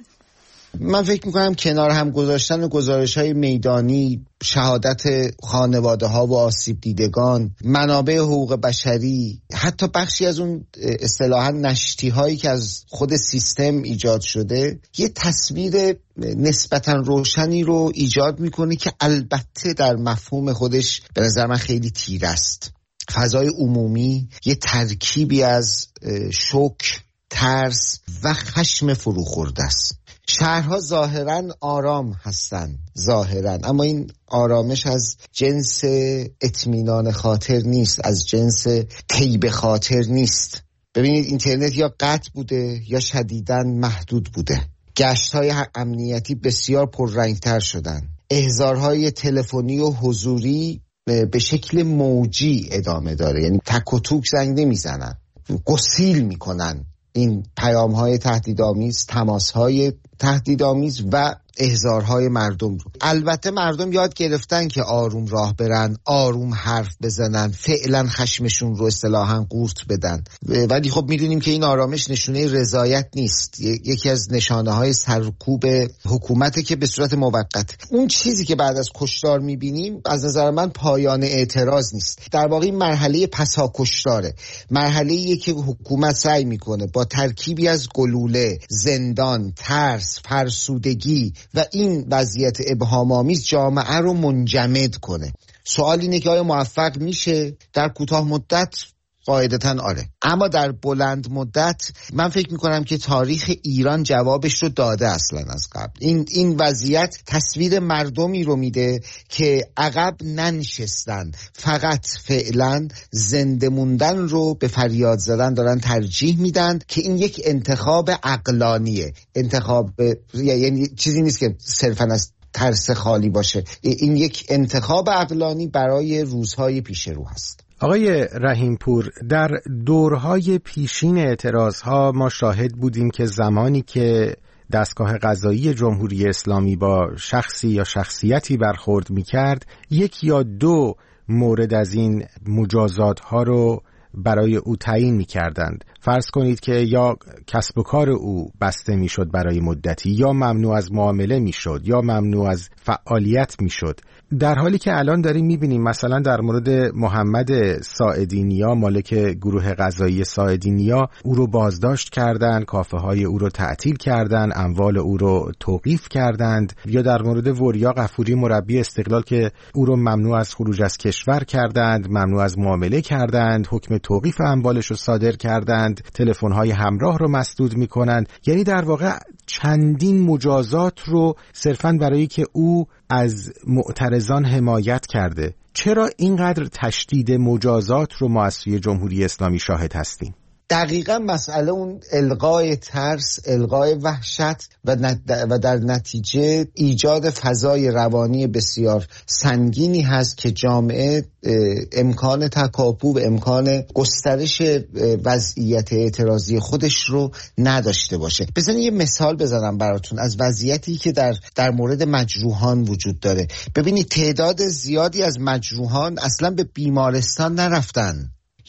من فکر میکنم کنار هم گذاشتن گزارش‌های میدانی، شهادت خانواده‌ها و آسیب دیدگان، منابع حقوق بشری، حتی بخشی از اون اصطلاحاً نشتی‌هایی که از خود سیستم ایجاد شده، یه تصویر نسبتاً روشنی رو ایجاد میکنه که البته در مفهوم خودش به نظر من خیلی تیره است. فضای عمومی یه ترکیبی از شوک، ترس و خشم فروخورده است. شهرها ظاهراً آرام هستند، ظاهراً، اما این آرامش از جنس اطمینان خاطر نیست، از جنس طیب خاطر نیست. ببینید اینترنت یا قطع بوده یا شدیداً محدود بوده. گشت‌های امنیتی بسیار پررنگتر شدن. احضارهای تلفنی و حضوری به شکل موجی ادامه داره، یعنی تک و توک زنگ نمیزنن، گسیل میکنن این پیام‌های تهدیدآمیز، تماس‌های تهدیدآمیز و احضارهای مردم رو. البته مردم یاد گرفتن که آروم راه برن، آروم حرف بزنن، فعلا خشمشون رو اصطلاحاً قورت بدن، ولی خب میدونیم که این آرامش نشونه رضایت نیست، یکی از نشانه‌های سرکوب حکومته که به صورت موقت. اون چیزی که بعد از کشتار میبینیم از نظر من پایان اعتراض نیست، در واقع مرحله پسا کشتاره، مرحله‌ایه که حکومت سعی میکنه با ترکیبی از گلوله، زندان، ترس، فرسودگی و این وضعیت ابهام‌آمیز جامعه رو منجمد کنه. سوال اینه که آیا موفق میشه؟ در کوتاه مدت قاعدتاً آره، اما در بلند مدت من فکر میکنم که تاریخ ایران جوابش رو داده اصلا از قبل. این وضعیت تصویر مردمی رو میده که عقب ننشستن، فقط فعلا زنده موندن رو به فریاد زدن دارن ترجیح میدن، که این یک انتخاب عقلانیه، انتخاب یعنی چیزی نیست که صرفاً از ترس خالی باشه، این یک انتخاب عقلانی برای روزهای پیش رو هست. آقای رحیمپور، در دورهای پیشین اعتراضها ما شاهد بودیم که زمانی که دستگاه قضایی جمهوری اسلامی با شخصی یا شخصیتی برخورد می‌کرد، یک یا دو مورد از این مجازات‌ها رو برای او تعیین می‌کردند. فرض کنید که یا کسب و کار او بسته می‌شد برای مدتی، یا ممنوع از معامله می‌شد، یا ممنوع از فعالیت می‌شد. در حالی که الان داریم می‌بینیم مثلا در مورد محمد ساعدینیا، مالک گروه قضایی ساعدینیا، او رو بازداشت کردند، کافه‌های او رو تعطیل کردند، اموال او رو توقیف کردند، یا در مورد وریا غفوری مربی استقلال که او رو ممنوع از خروج از کشور کردند، ممنوع از معامله کردند، حکم توقیف اموالش رو صادر کردند، تلفن‌های همراه رو مسدود می‌کنند. یعنی در واقع چندین مجازات رو صرفاً برای که او از معترضان حمایت کرده. چرا اینقدر تشدید مجازات رو ما از سوی جمهوری اسلامی شاهد هستیم؟ دقیقا مسئله اون القای ترس، القای وحشت و در نتیجه ایجاد فضای روانی بسیار سنگینی هست که جامعه امکان تکاپو و امکان گسترش وضعیت اعتراضی خودش رو نداشته باشه. بزنید یه مثال بزنم براتون از وضعیتی که در مورد مجروحان وجود داره. ببینید تعداد زیادی از مجروحان اصلا به بیمارستان نرفتن،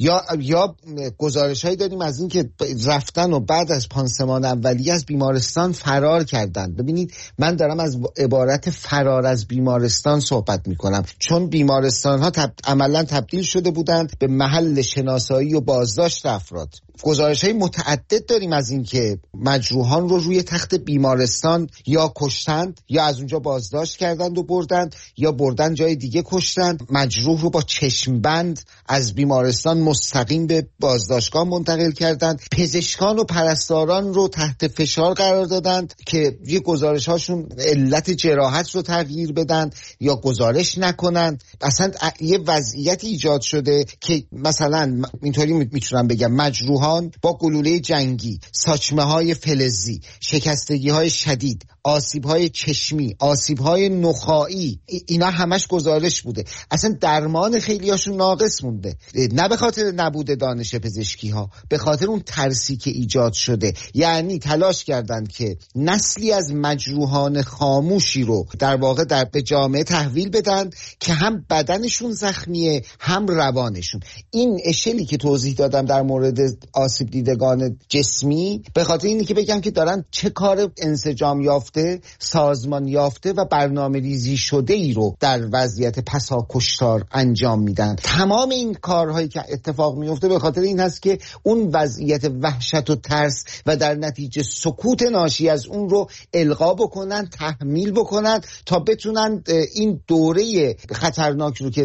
یا گزارش‌هایی داریم از این که رفتن و بعد از پانسمان اولیه از بیمارستان فرار کردن. ببینید من دارم از عبارت فرار از بیمارستان صحبت میکنم، چون بیمارستان‌ها عملاً تبدیل شده بودند به محل شناسایی و بازداشت افراد. گزارش‌های متعدد داریم از این که مجروحان رو روی تخت بیمارستان یا کشتند، یا از اونجا بازداشت کردند و بردند، یا بردن جای دیگه کشتند. مجروح رو با چشمبند از بیمارستان مستقیم به بازداشتگاه منتقل کردند. پزشکان و پرستاران رو تحت فشار قرار دادند که یه گزارش‌هاشون علت جراحت رو تغییر بدن یا گزارش نکنند. اصلا یه وضعیت ایجاد شده که مثلا اینطوری میتونم بگم مجروح با گلوله جنگی، ساچمه‌های فلزی، شکستگی‌های شدید، آسیب‌های چشمی، آسیب‌های نخاعی، اینا همش گزارش بوده. اصلا درمان خیلیاشون ناقص مونده، نه به خاطر نبود دانش پزشکی‌ها، به خاطر اون ترسی که ایجاد شده. یعنی تلاش کردند که نسلی از مجروحان خاموشی رو در واقع به جامعه تحویل بدن که هم بدنشون زخمیه هم روانشون. این اشلی که توضیح دادم در مورد آسیب دیدگان جسمی به خاطر اینه که بگم که دارن چه کار انسجام یافته، سازمان یافته و برنامه ریزی شده ای رو در وضعیت پسا کشتار انجام میدن. تمام این کارهایی که اتفاق میفته به خاطر این هست که اون وضعیت وحشت و ترس و در نتیجه سکوت ناشی از اون رو القا بکنن، تحمیل بکنن تا بتونن این دوره خطرناک رو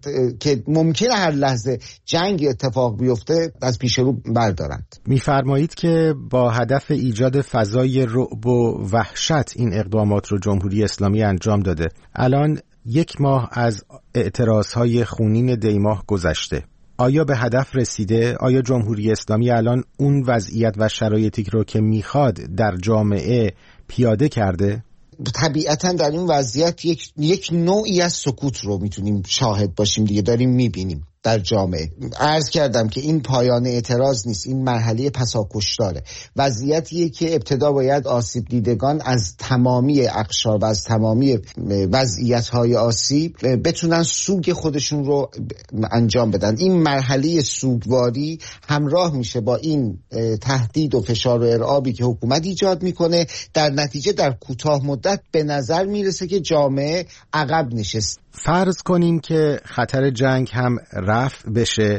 که ممکنه هر لحظه جنگ اتفاق بیفته از پیش رو بردارند. میفرمایید که با هدف ایجاد فضای رعب و وحشت این اقدامات رو جمهوری اسلامی انجام داده. الان 1 ماه از اعتراضهای خونین دیماه گذشته. آیا به هدف رسیده؟ آیا جمهوری اسلامی الان اون وضعیت و شرایطی رو که میخواد در جامعه پیاده کرده؟ طبیعتاً در این وضعیت یک نوعی از سکوت رو میتونیم شاهد باشیم دیگه، داریم میبینیم. در جامعه. عرض کردم که این پایان اعتراض نیست، این مرحله پساکشتاره. وضعیتیه که ابتدا باید آسیب دیدگان از تمامی اقشار و از تمامی وضعیت‌های آسیب بتونن سوگ خودشون رو انجام بدن. این مرحله سوگواری همراه میشه با این تهدید و فشار و ارعابی که حکومت ایجاد میکنه. در نتیجه در کوتاه مدت به نظر میرسه که جامعه عقب نشست. فرض کنیم که خطر جنگ هم رفع بشه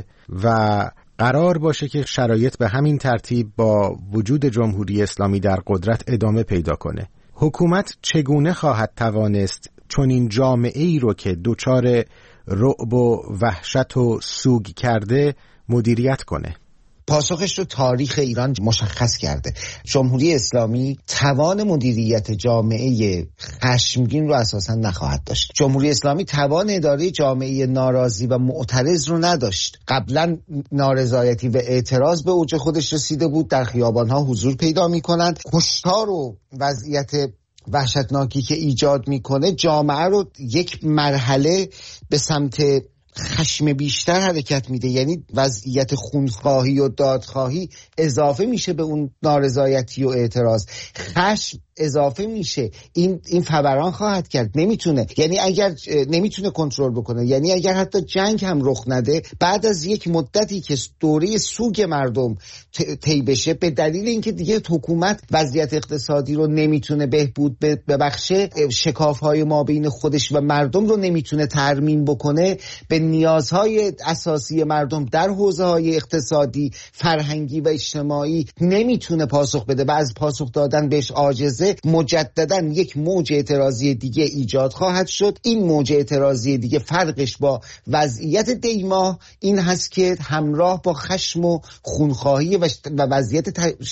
و قرار باشه که شرایط به همین ترتیب با وجود جمهوری اسلامی در قدرت ادامه پیدا کنه. حکومت چگونه خواهد توانست چون این جامعه ای رو که دچار رعب و وحشت و سوگ کرده مدیریت کنه؟ پاسخش رو تاریخ ایران مشخص کرده. جمهوری اسلامی توان مدیریت جامعه خشمگین رو اساساً نخواهد داشت. جمهوری اسلامی توان اداره جامعه ناراضی و معترض رو نداشت. قبلا نارضایتی و اعتراض به اوج خودش رسیده بود، در خیابان‌ها حضور پیدا می‌کنند. کشتار و وضعیت وحشتناکی که ایجاد میکنه جامعه رو یک مرحله به سمت خشم بیشتر حرکت میده. یعنی وضعیت خونخواهی و دادخواهی اضافه میشه به اون نارضایتی و اعتراض، خشم اضافه میشه. این فوران خواهد کرد. نمیتونه، یعنی اگر نمیتونه کنترل بکنه، یعنی اگر حتی جنگ هم رخ نده، بعد از یک مدتی که دوره سوگ مردم طی بشه، به دلیل اینکه دیگه حکومت وضعیت اقتصادی رو نمیتونه بهبود ببخشه، شکاف‌های ما بین خودش و مردم رو نمیتونه ترمیم بکنه، به نیازهای اساسی مردم در حوزه‌های اقتصادی، فرهنگی و اجتماعی نمیتونه پاسخ بده و از پاسخ دادن بهش عاجزه، مجددا یک موج اعتراضی دیگه ایجاد خواهد شد. این موج اعتراضی دیگه فرقش با وضعیت دیماه این هست که همراه با خشم و خونخواهی و وضعیت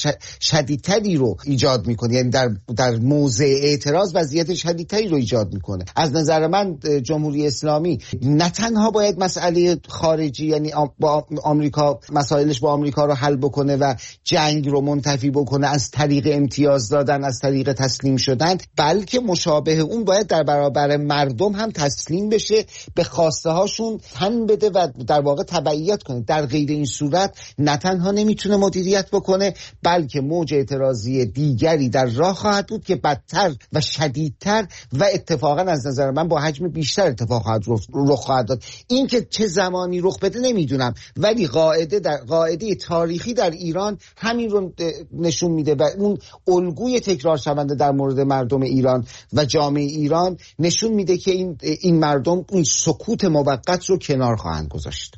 شدیدتری رو ایجاد میکنه. یعنی در موضع اعتراض وضعیت شدیدتری رو ایجاد میکنه. از نظر من جمهوری اسلامی نه تنها باید مسئله خارجی، یعنی با آمریکا، مسائلش با آمریکا رو حل بکنه و جنگ رو منتفی بکنه از طریق امتیاز دادن، از طریق تسلیم شدن، بلکه مشابه اون باید در برابر مردم هم تسلیم بشه، به خواسته هاشون تن بده و در واقع تبعیت کنه. در غیر این صورت نه تنها نمیتونه مدیریت بکنه، بلکه موج اعتراضی دیگری در راه خواهد بود که بدتر و شدیدتر و اتفاقا از نظر من با حجم بیشتر اتفاق رخ خواهد داد. این که چه زمانی رخ بده نمیدونم، ولی قاعده تاریخی در ایران همین رو نشون میده و اون الگوی تکرار شونده در مورد مردم ایران و جامعه ایران نشون میده که این مردم این سکوت موقت رو کنار خواهند گذاشت.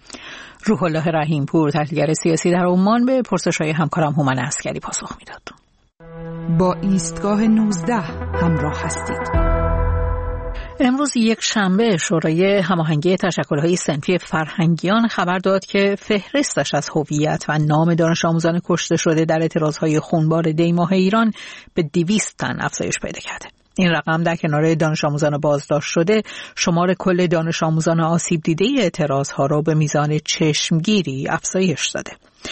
روح الله رحیم پور، تحلیلگر سیاسی در عمان، به پرسش‌های همکارم هومن عسکری پاسخ میداد. با ایستگاه 19 همراه هستید. امروز یک شنبه شورای هماهنگی تشکل‌های صنفی فرهنگیان خبر داد که فهرستش از هویت و نام دانش آموزان کشته شده در اعتراضهای خونبار دیماه ایران به 200 تن افزایش پیدا کرده. این رقم در کنار دانش آموزان بازداشت شده، شمار کل دانش آموزان آسیب دیده اعتراضها را به میزان چشمگیری افزایش داده.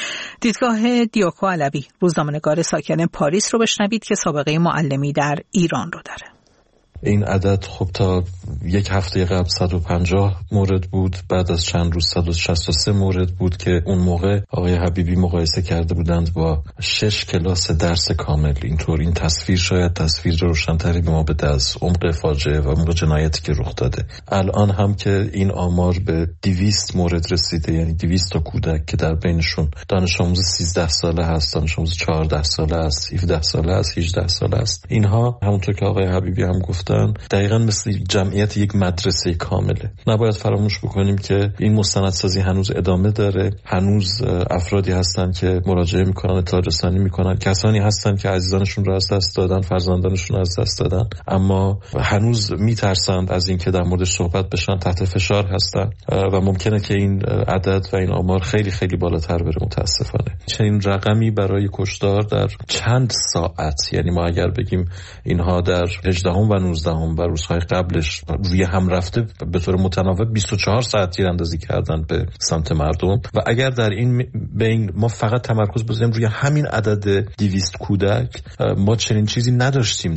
دیدگاه دیاکو علوی، روزنامه‌نگار ساکن پاریس، رو بشنوید که سابقه معلمی در ایران رو داره. این عدد خب تا یک هفته قبل 150 مورد بود، بعد از چند روز 163 مورد بود که اون موقع آقای حبیبی مقایسه کرده بودند با 6 کلاس درس کامل. اینطور این تصویر شاید تصویر روشن‌تری به ما بده از عمق فاجعه و عمق جنایتی که رخ داده. الان هم که این آمار به 200 مورد رسیده، یعنی 200 تا کودک که در بینشون دانش آموز 13 ساله هست، دانش آموز 14 ساله است، 17 ساله است، 18 ساله است. اینها همونطور که آقای حبیبی هم گفت دقیقاً مثل جمعیت یک مدرسه کامله. نباید فراموش بکنیم که این مستندسازی هنوز ادامه داره. هنوز افرادی هستن که مراجعه میکنن، اطلاع رسانی میکنن، کسانی هستن که عزیزانشون رو از دست دادن، فرزندانشون رو از دست دادن، اما هنوز میترسند از اینکه در موردش صحبت بشن، تحت فشار هستن و ممکنه که این عدد و این آمار خیلی خیلی بالاتر بره. متاسفانه چنین رقمی برای کشتار در چند ساعت، یعنی ما اگر بگیم اینها در 18 و 19 و روزهای قبلش روی هم رفته به طور متناوب 24 ساعت تیراندازی کردن به سمت مردم و اگر در این بین ما فقط تمرکز بذاریم روی همین عدد 200 کودک، ما چنین چیزی نداشتیم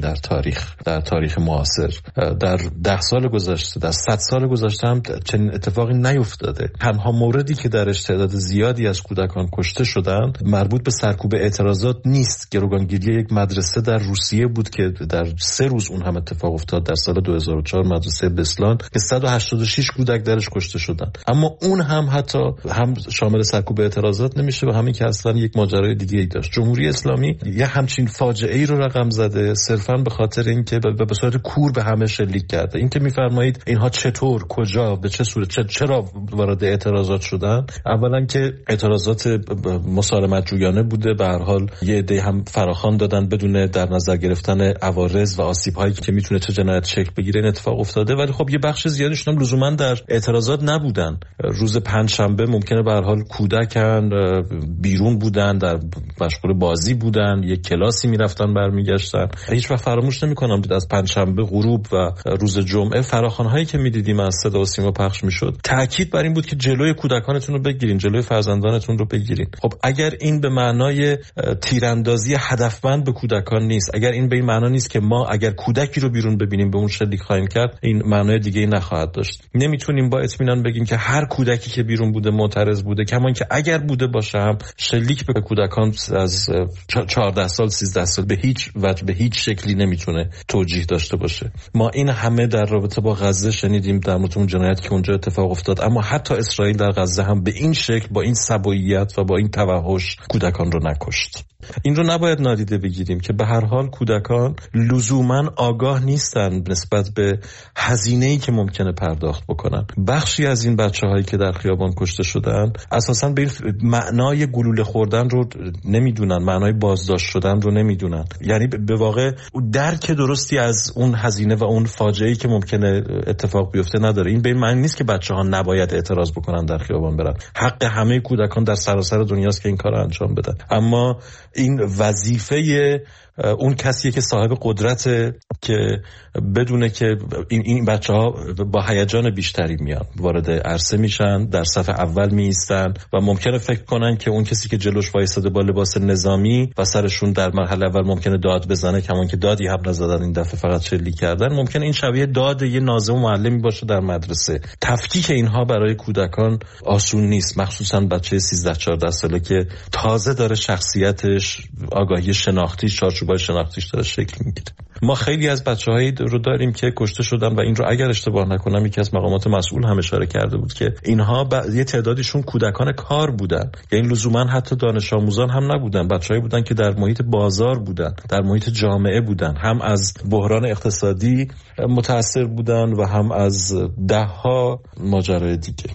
در تاریخ معاصر. در 10 سال گذشته، در 100 سال گذشته هم چنین اتفاقی نیفتاده. تنها موردی که درش تعداد زیادی از کودکان کشته شدند مربوط به سرکوب اعتراضات نیست. گروگانگیری یک مدرسه در روسیه بود که در 3 روز اون هم اتفاق افتاد در سال 2004، مدرسه بسلان که 186 کودک درش کشته شدند. اما اون هم حتی هم شامل سرکوب اعتراضات نمیشه و همین که اصلا یک ماجرای دیگه ای داشت. جمهوری اسلامی یه همچین فاجعه ای رو رقم زده صرفاً به خاطر اینکه به صورت کور به همه شلیک کرده. این که میفرمایید اینها چطور، کجا، به چه صورت، چرا وارد اعتراضات شدن؟ اولا که اعتراضات مسالمت جویانه بوده، به هر حال یه عده هم فراخوان دادن بدون در نظر گرفتن عوارض و آسیب هایی که میتونه چه جنایت شکل بگیره. این اتفاق افتاده، ولی خب یه بخش زیادشون هم لزوما در اعتراضات نبودن. روز پنجشنبه ممکنه به هر حال کودکان بیرون بودن، در مشغول بازی بودن، یک کلاسی میرفتن برمیگشتن. هیچ وقت فراموش نمی‌کنم از پنجشنبه غروب و روز جمعه فراخوان‌هایی که می‌دیدیم از صدا و سیما پخش می‌شد، تاکید بر این بود که جلوی کودکانتون رو بگیرین، جلوی فرزندانتون رو بگیرین. خب اگر این به معنای تیراندازی هدفمند به کودکان نیست، اگر این به این معنا نیست که ما اگر کودکی رو بیرون ببینیم به اون شلیک خواهیم کرد، این معنای دیگه‌ای نخواهد داشت. نمیتونیم با اطمینان بگیم که هر کودکی که بیرون بوده معترض بوده، کما اینکه اگر بوده باشه هم شلیک به کودکان از 14 سال 13 سال به هیچ وجه به هیچ شکلی نمیتونه توجیه داشته باشه. ما این همه در رابطه با غزه شنیدیم در مورد اون جنایت که اونجا اتفاق افتاد، اما حتی اسرائیل در غزه هم به این شکل، با این سبوییت و با این توحش کودکان رو نکشت. این رو نباید نادیده بگیریم که به هر حال کودکان لزوماً آگاه نیستن نسبت به هزینه‌ای که ممکنه پرداخت بکنن. بخشی از این بچه‌هایی که در خیابان کشته شدن اساساً به معنای گلوله خوردن رو نمیدونن، معنای بازداشت شدن رو نمیدونن. یعنی به واقع درک درستی از اون هزینه و اون فاجعه‌ای که ممکنه اتفاق بیفته نداره. این به این معنی نیست که بچه‌ها نباید اعتراض بکنن در خیابان برن. حق همه کودکان در سراسر دنیاست که این کارو انجام بدن. اما این وظیفه اون کسیه که صاحب قدرته که بدونه که این بچه‌ها با هیجان بیشتری میان، وارد عرصه میشن، در صف اول میایستن و ممکنه فکر کنن که اون کسی که جلوش وایساده با لباس نظامی و سرشون در مرحله اول ممکنه داد بزنه، کمان که دادی هم نزدن، این دفعه فقط شلیک کردن. ممکنه این شبیه داد یه ناظم معلمی باشه در مدرسه. تفکیک اینها برای کودکان آسون نیست، مخصوصا بچه 13-14 ساله که تازه داره شخصیتش، آگاهی شناختیش، چارچوبای شناختیش داره شکل میگیره. ما خیلی از بچه‌هایی رو داریم که کشته شدن و این رو اگر اشتباه نکنم یکی از مقامات مسئول هم اشاره کرده بود که اینها یه تعدادیشون کودکان کار بودن، یعنی لزوما حتی دانش آموزان هم نبودن، بچه‌هایی بودن که در محیط بازار بودن، در محیط جامعه بودن، هم از بحران اقتصادی متأثر بودن و هم از ده‌ها ماجرای دیگه.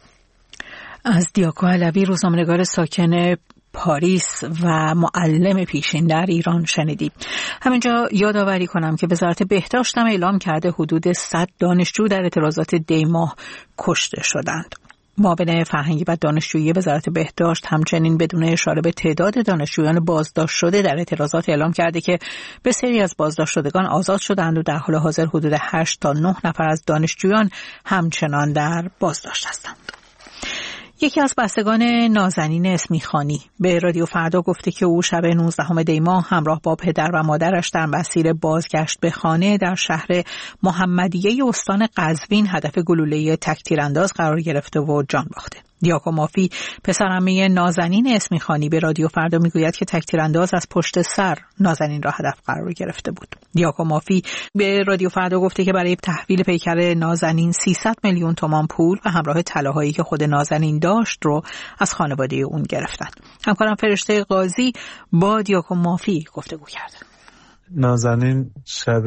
از دیاکو علوی، روزنامه‌نگار ساکن پاریس و معلم پیشین در ایران شنیدیم. همینجا یادآوری کنم که وزارت بهداشت هم اعلام کرده حدود 100 دانشجو در اعتراضات دی ماه کشته شدند. معاون فرهنگی و دانشجویی وزارت بهداشت همچنین بدون اشاره به تعداد دانشجویان بازداشت شده در اعتراضات اعلام کرده که بسیاری از بازداشت شدگان آزاد شدند و در حال حاضر حدود 8 تا 9 نفر از دانشجویان همچنان در بازداشت هستند. یکی از بستگان نازنین اسمیخانی به رادیو فردا گفته که او شب 19 دی ماه همراه با پدر و مادرش در مسیر بازگشت به خانه در شهر محمدیه استان قزوین هدف گلوله تک‌تیرانداز قرار گرفته و جان باخته. دیاکو مافی، پسرعمه نازنین اسمیخانی، به رادیو فردا میگوید که تک‌تیرانداز از پشت سر نازنین را هدف قرار گرفته بود. دیاکو مافی به رادیو فردا گفته که برای تحویل پیکر نازنین 300 میلیون تومان پول و همراه طلاهایی که خود نازنین داشت رو از خانواده اون گرفتن. همکارم فرشته قاضی با دیاکو مافی گفتگو کرد. نازنین شب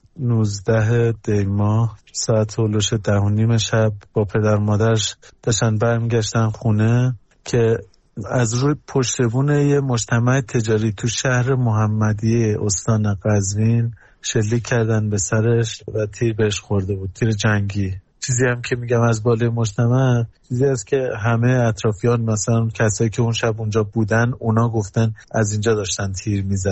19 دی ماه ساعت هلوش 10:30 شب با پدر مادرش داشتن برمیگشتن خونه که از روی پشتبون یه مجتمع تجاری تو شهر محمدیه استان قزوین شلیک کردن به سرش و تیر بهش خورده بود، تیر جنگی. چیزی هم که میگم از بالای مجتمع، چیزی است که همه اطرافیان، مثلا کسایی که اون شب اونجا بودن، اونا گفتن از اینجا داشتن تیر میزدن.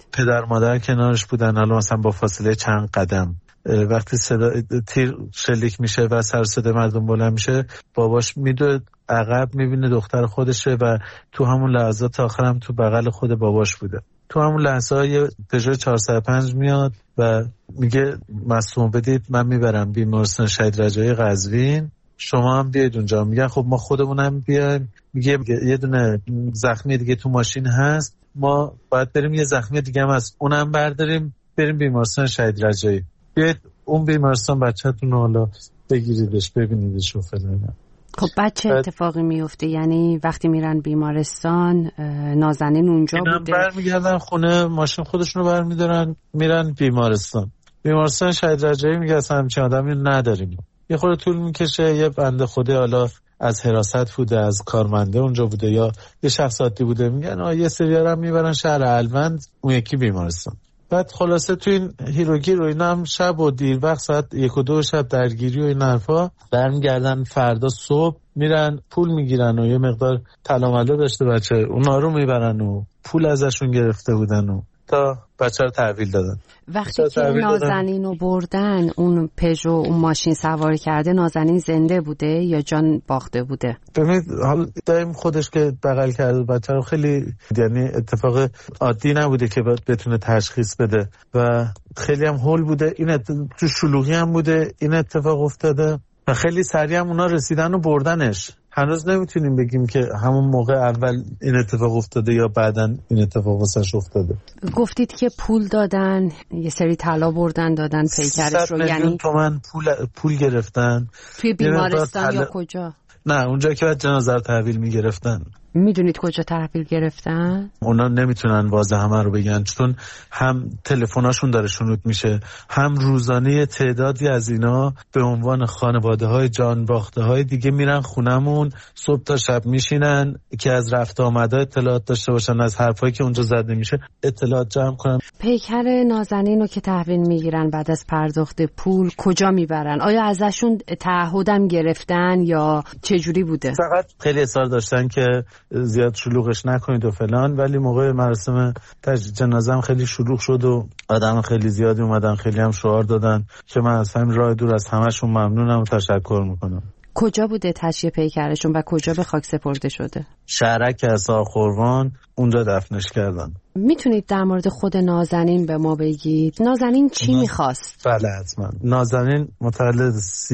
پدر مادر کنارش بودن، حالا مثلا با فاصله چند قدم. وقتی صدا تیر شلیک میشه و سر صدا مردم بلند میشه، باباش میدوه عقب، میبینه دختر خودشه و تو همون لحظات آخرم تو بغل خود باباش بوده. تو همون لحظه یه پژو 405 میاد و میگه مصدوم بدید، من میبرم بیمارستان شهید رجایی قزوین، شما هم بیاید اونجا. میگن خب ما خودمونم بیایم. میگه یه دونه زخمی دیگه تو ماشین هست، ما باید بریم یه زخمی دیگه هم هست، اونم برداریم بریم بیمارستان شهید رجایی. بیاید اون بیمارستان بچه‌تون رو حالا بگیریدش ببینیدش و فلان. خب بعد چه اتفاقی میفته؟ یعنی وقتی میرن بیمارستان نازنین اونجا بوده؟ برمیگردن خونه، ماشین خودشون رو برمیدارن میرن بیمارستان شهید رجایی. میگه اصلا همچین آدمی نداریم. یه خورده طول میکشه، یه بنده خدا حالا از حراست بوده، از کارمنده اونجا بوده یا یه شخص عادی بوده، میگن یه سری‌ها هم میبرن شهر الوند، اون یکی بیمارستان. بعد خلاصه تو این هیروگیر و اینا هم شب و دیر وقت ساعت 1 و 2 شب درگیری و این حرفا. برمیگردن فردا صبح میرن پول میگیرن و یه مقدار طلا ملا داشته بچه، اونا رو میبرن و پول ازشون گرفته بودن و تا بچه رو تحویل دادن. وقتی که نازنین رو بردن، اون پژو اون ماشین سواری کرده، نازنین زنده بوده یا جان باخته بوده؟ ببینید حالا دایم خودش که بغل کرده بچه رو، خیلی یعنی اتفاق عادی نبوده که بتونه تشخیص بده و خیلی هم هول بوده. این تو شلوغی هم بوده این اتفاق افتاده و خیلی سریع هم اونا رسیدن و بردنش. هنوز نمیتونیم بگیم که همون موقع اول این اتفاق افتاده یا بعداً این اتفاق واسش افتاده. گفتید که پول دادن، یه سری طلا بردن دادن پیکرش رو، یعنی تومن پول گرفتن توی بیمارستان یا کجا؟ نه اونجا که بعد جنازه رو تحویل میگرفتن. میدونید کجا تحویل گرفتن؟ اونا نمیتونن واضح همه رو بگن، چون هم تلفناشون داره شنود میشه، هم روزانه تعدادی از اینا به عنوان خانواده های جان باخته های دیگه میرن خونمون، صبح تا شب میشینن که از رفت آمده اطلاعات داشته باشن، از حرفایی که اونجا زده میشه اطلاعات جمع کنن. پیکر نازنین رو که تحویل میگیرن بعد از پرداخت پول کجا میبرن؟ آیا ازشون تعهدم گرفتن یا چه جوری بوده؟ فقط خیلی اصرار داشتن که زیاد شلوغش نکنید و فلان، ولی موقع مراسم جنازه هم خیلی شلوغ شد و آدم خیلی زیادی اومدن، خیلی هم شعار دادن که من از همین راه دور از همشون ممنونم و تشکر میکنم. کجا بوده تشییع پیکرشون و کجا به خاک سپرده شده؟ شهرک احساء خوروان، اونجا دفنش کردن. میتونید در مورد خود نازنین به ما بگید؟ نازنین چی میخواست؟ بله حتما. نازنین متولد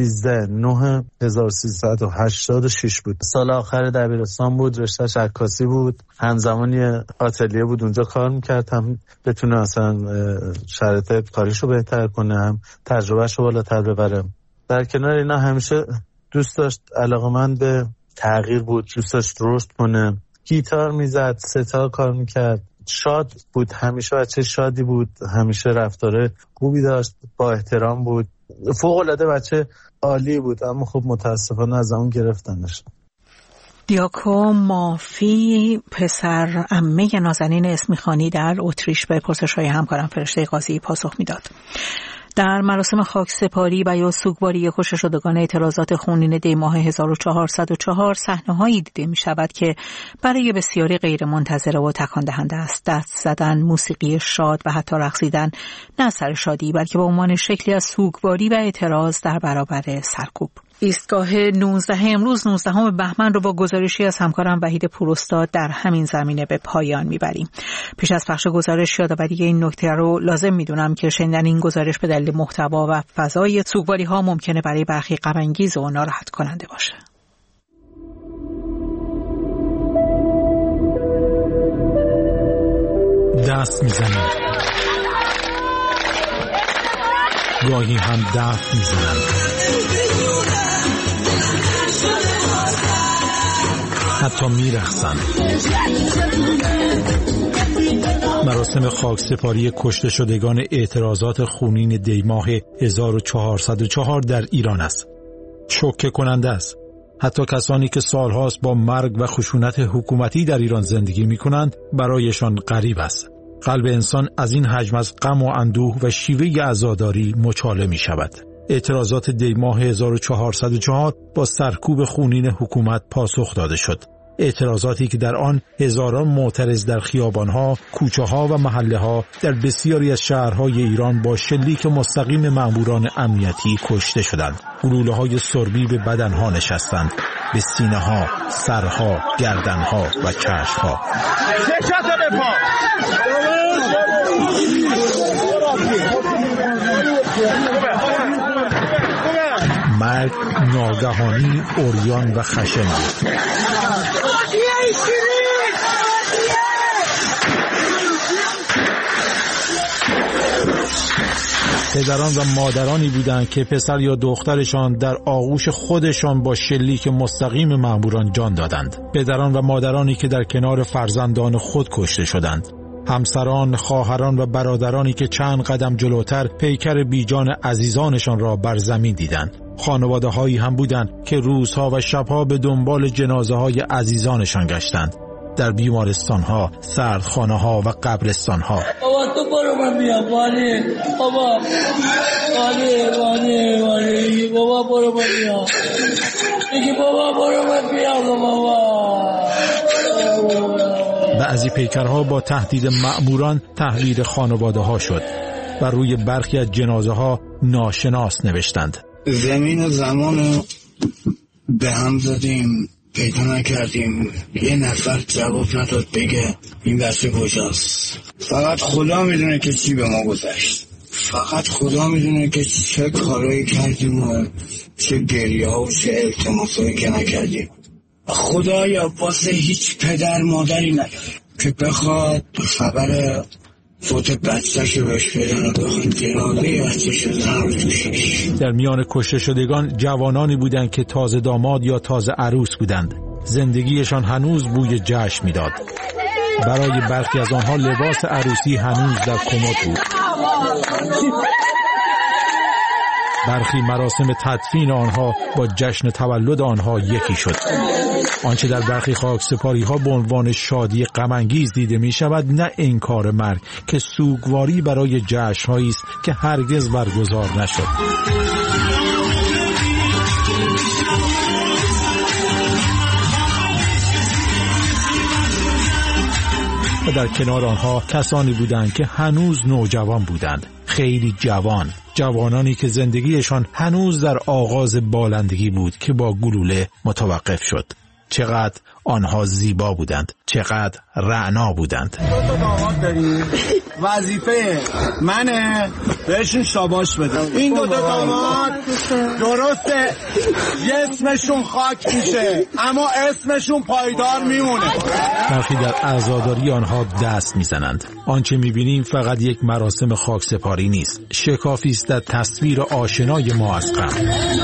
13/9/1386 بود. سال آخر دبیرستان بود، رشته‌اش عکاسی بود، همزمانی آتلیه بود اونجا کار میکرد، هم بتونه اصلا شرایط کاریشو بهتر کنه، هم تجربهشو بالاتر ببره. در کنار اینا همیشه دوست داشت، علاقه‌مند به تغییر بود، دوست داشت رشد کنه، گیتار میزد، ستار کار میکرد، شاد بود، همیشه بچه شادی بود، همیشه رفتار خوبی داشت، با احترام بود، فوق‌العاده بچه عالی بود، اما خب متاسفانه از اون گرفتنش. دیاکو مافی پسر عمه نازنین اسمیخانی در اتریش به پرسش‌های همکارم فرشته قاضی پاسخ میداد. در مراسم خاکسپاری و یا سوگواری کشته شدگان اعتراضات خونین دی ماه 1404 صحنه‌هایی دیده می‌شود که برای بسیاری غیر منتظره و تکان دهنده است. دست زدن، موسیقی شاد و حتی رقصیدن نه سر شادی، بلکه به عنوان شکلی از سوگواری و اعتراض در برابر سرکوب. ایستگاه 19 امروز 19 بهمن رو با گزارشی از همکارم وحید پوراستاد در همین زمینه به پایان میبریم. پیش از پخش گزارش یادآوری این نکته رو لازم میدونم که شنیدن این گزارش به دلیل محتوا و فضای سوگواری ها ممکنه برای برخی غم انگیز و ناراحت کننده باشه. دست میزنیم، گاهی هم دف میزنم، حتی میرقصن. مراسم خاکسپاری کشته شدگان اعتراضات خونین دی ماه 1404 در ایران است. شوکه کننده است. حتی کسانی که سالهاست با مرگ و خشونت حکومتی در ایران زندگی می کنند برایشان غریب است. قلب انسان از این حجم از غم و اندوه و شیوه عزاداری مچاله می شود. اعتراضات دی ماه 1404 با سرکوب خونین حکومت پاسخ داده شد. اعتراضاتی که در آن هزاران معترض در خیابانها، کوچه‌ها و محله‌ها در بسیاری از شهرهای ایران با شلیک مستقیم ماموران امنیتی کشته شدند. گلوله‌های سربی به بدنها نشستند، به سینه‌ها، سرها، گردنها و چشم‌ها. مرگ ناگهانی، عریان و خشن. پدران و مادرانی بودند که پسر یا دخترشان در آغوش خودشان با شلیک مستقیم ماموران جان دادند. پدران و مادرانی که در کنار فرزندان خود کشته شدند. همسران، خواهران و برادرانی که چند قدم جلوتر پیکر بیجان عزیزانشان را بر زمین دیدند. خانواده هایی هم بودند که روزها و شبها به دنبال جنازه های عزیزانشان گشتند. در بیمارستانها، سردخانه ها و قبرستان ها. بابا تو برو من بیام وانی، بابا وانی بابا برو من بیام، دیگه بابا برو من بیام بابا. بعضی پیکرها با تهدید مأموران تحویل خانواده ها شد و روی برخی از جنازه ها ناشناس نوشتند. زمین و زمان به هم زدیم، پیدا نکردیم، یه نفر جواب نداد بگه این بچه کجاست. فقط خدا میدونه که چی به ما گذشت، فقط خدا میدونه که چه کارایی کردیم و چه گریه ها و چه التماسایی که نکردیم. خدایا واسه هیچ پدر مادری نداره که بخواد خبر فوت بچه‌شو بهش بدن و بخواد جنازه بچه‌شو زنش. در میان کشته شدگان جوانانی بودند که تازه داماد یا تازه عروس بودند. زندگیشان هنوز بوی جشن میداد. برای برخی از آنها لباس عروسی هنوز در کمد بود. برخی مراسم تدفین آنها با جشن تولد آنها یکی شد. آنچه در برخی خاکسپاری ها به عنوان شادی غم‌انگیز دیده می شود نه انکار مرگ که سوگواری برای جشن‌هایی است که هرگز برگزار نشد. و در کنار آنها کسانی بودند که هنوز نوجوان بودند، خیلی جوان، جوانانی که زندگیشان هنوز در آغاز بالندگی بود که با گلوله متوقف شد. چقدر آنها زیبا بودند، چقدر رعنا بودند. دو داماد داریم، وظیفه منه بهشون شاباش بدم. این دو داماد درسته اسمشون خاک میشه اما اسمشون پایدار میمونه. برخی در عزاداری آنها دست میزنند. آنچه میبینیم فقط یک مراسم خاکسپاری نیست، شکافی است در تصویر آشنای ما از غم.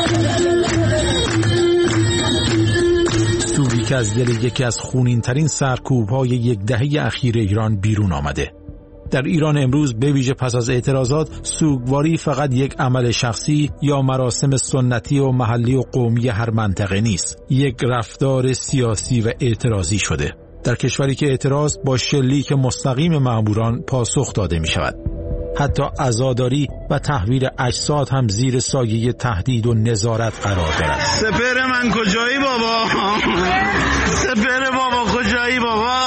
سوگی که از دل یکی از خونین‌ترین سرکوب‌های یک دهه اخیر ایران بیرون آمده. در ایران امروز به ویژه پس از اعتراضات، سوگواری فقط یک عمل شخصی یا مراسم سنتی و محلی و قومی هر منطقه نیست، یک رفتار سیاسی و اعتراضی شده. در کشوری که اعتراض با شلیک مستقیم ماموران پاسخ داده می شود. حتی عزاداری و تحویل اجساد هم زیر سایه تهدید و نظارت قرار دارد. سپر من کجایی بابا؟ سپر بابا کجایی بابا؟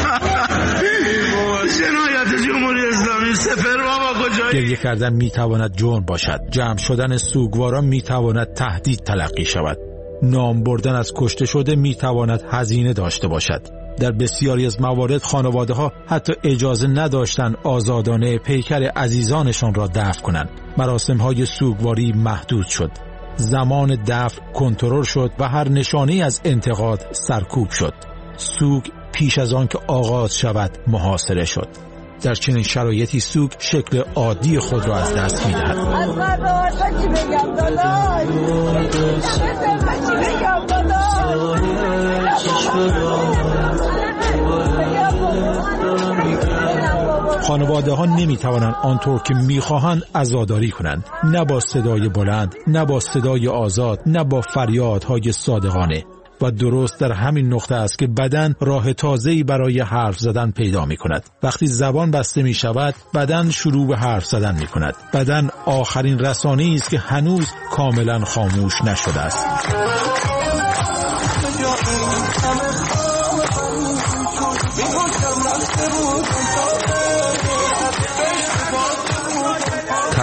جنایت جمهوری اسلامی، سپر بابا کجایی؟ گریه کردن میتواند جرم باشد، جمع شدن سوگواران میتواند تهدید تلقی شود، نام بردن از کشته شده میتواند هزینه داشته باشد. در بسیاری از موارد خانواده ها حتی اجازه نداشتند آزادانه پیکر عزیزانشان را دفن کنند. مراسم های سوگواری محدود شد. زمان دفن کنترل شد و هر نشانه‌ای از انتقاد سرکوب شد. سوگ پیش از آن که آغاز شود محاصره شد. در چنین شرایطی سوگ شکل عادی خود را از دست می‌دهد. خانواده ها نمی توانند آنطور که می خواهند عزاداری کنند، نه با صدای بلند، نه با صدای آزاد، نه با فریادهای صادقانه. و درست در همین نقطه است که بدن راه تازه‌ای برای حرف زدن پیدا می کند. وقتی زبان بسته می شود، بدن شروع به حرف زدن می کند. بدن آخرین رسانه‌ای است که هنوز کاملا خاموش نشده است.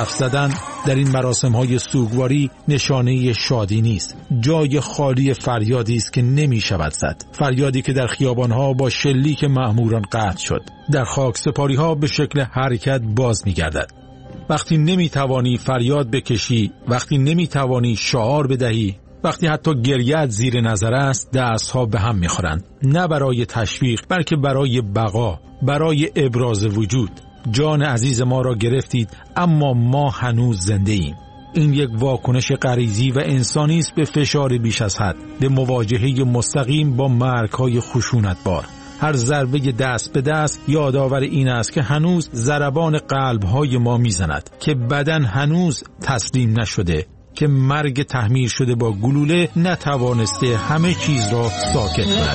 کف زدن در این مراسم‌های سوگواری نشانه شادی نیست. جای خالی فریادی است که نمی‌شود زد. فریادی که در خیابان‌ها با شلیک مأموران قطع شد. در خاکسپاری‌ها به شکل حرکت باز می‌گردد. وقتی نمی‌توانی فریاد بکشی، وقتی نمی‌توانی شعار بدهی، وقتی حتی گریه‌ات زیر نظر است، دست‌ها به هم می‌خورند. نه برای تشویق، بلکه برای بقا، برای ابراز وجود. جان عزیز ما را گرفتید، اما ما هنوز زنده ایم. این یک واکنش غریزی و انسانی است به فشار بیش از حد، به مواجهه مستقیم با مرگ‌های خشونتبار. هر ضربه دست به دست یادآور این است که هنوز ضربان قلب‌های ما می‌زند، که بدن هنوز تسلیم نشده، که مرگ تحمیل شده با گلوله نتوانسته همه چیز را ساکت کند.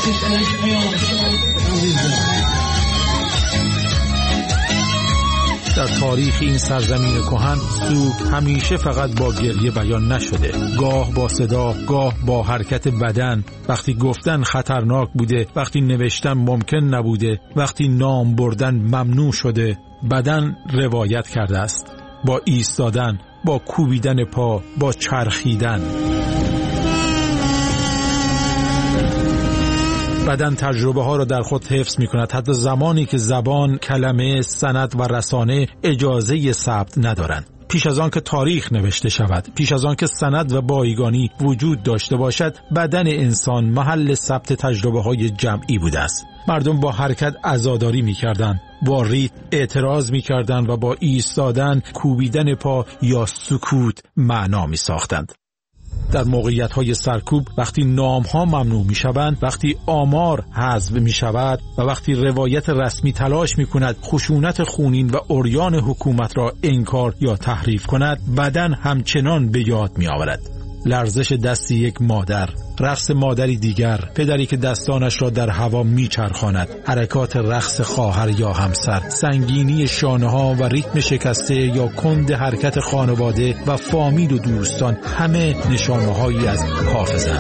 در تاریخ این سرزمین کهن سوگ همیشه فقط با گریه بیان نشده، گاه با صدا، گاه با حرکت بدن. وقتی گفتن خطرناک بوده، وقتی نوشتن ممکن نبوده، وقتی نام بردن ممنوع شده، بدن روایت کرده است. با ایستادن، با کوبیدن پا، با چرخیدن. بدن تجربه ها را در خود حفظ می کند، حتی زمانی که زبان، کلمه، سند و رسانه اجازه ثبت ندارند. پیش از آن که تاریخ نوشته شود، پیش از آن که سند و بایگانی وجود داشته باشد، بدن انسان محل ثبت تجربه های جمعی بوده است. مردم با حرکت عزاداری می کردن، با ریتم اعتراض می کردن و با ایستادن، کوبیدن پا یا سکوت معنا می ساختند. در موقعیت‌های سرکوب، وقتی نام‌ها ممنوع می‌شوند، وقتی آمار حذف می‌شود و وقتی روایت رسمی تلاش می‌کند خشونت خونین و عریان حکومت را انکار یا تحریف کند، بدن همچنان به یاد می‌آورد. لرزش دست یک مادر، رقص مادری دیگر، پدری که دستانش را در هوا میچرخاند، حرکات رقص خواهر یا همسر، سنگینی شانه‌ها و ریتم شکسته یا کند حرکت خانواده و فامیل و دوستان، همه نشانه‌هایی از حافظند.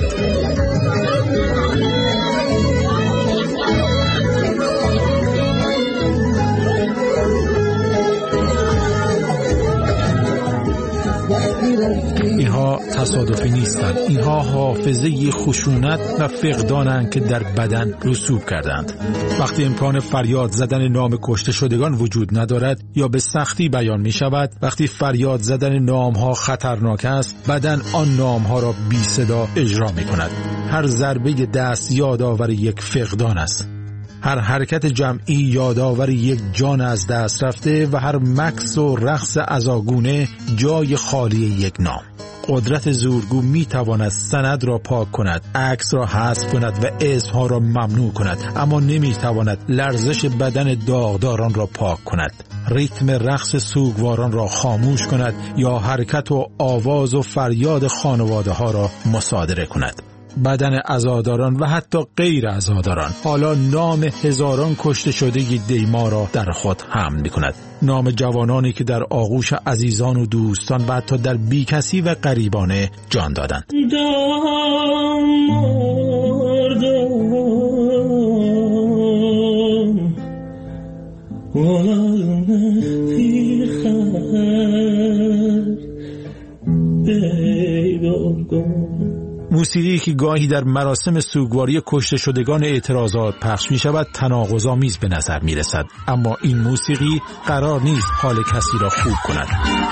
اینها تصادفی نیستند. اینها حافظه خشونت و فقدانند که در بدن رسوب کردند. وقتی امکان فریاد زدن نام کشته شدگان وجود ندارد یا به سختی بیان می شود، وقتی فریاد زدن نامها خطرناک است، بدن آن نامها را بی صدا اجرا می کند. هر ضربه دست یادآور یک فقدان است. هر حرکت جمعی یادآور یک جان از دست رفته و هر مکث و رقص عزاگونه جای خالی یک نام. قدرت زورگو می تواند سند را پاک کند، عکس را حذف کند و اسمها را ممنوع کند، اما نمی تواند لرزش بدن داغداران را پاک کند، ریتم رقص سوگواران را خاموش کند یا حرکت و آواز و فریاد خانواده ها را مصادره کند. بدن عزاداران و حتی غیر عزاداران حالا نام هزاران کشته شده دیما را در خود حمل می کند. نام جوانانی که در آغوش عزیزان و دوستان و حتی در بیکسی و غریبانه جان دادند. موسیقی که گاهی در مراسم سوگواری کشته شدگان اعتراضات پخش می شود تناقض‌آمیز به نظر می رسد، اما این موسیقی قرار نیست حال کسی را خوب کند.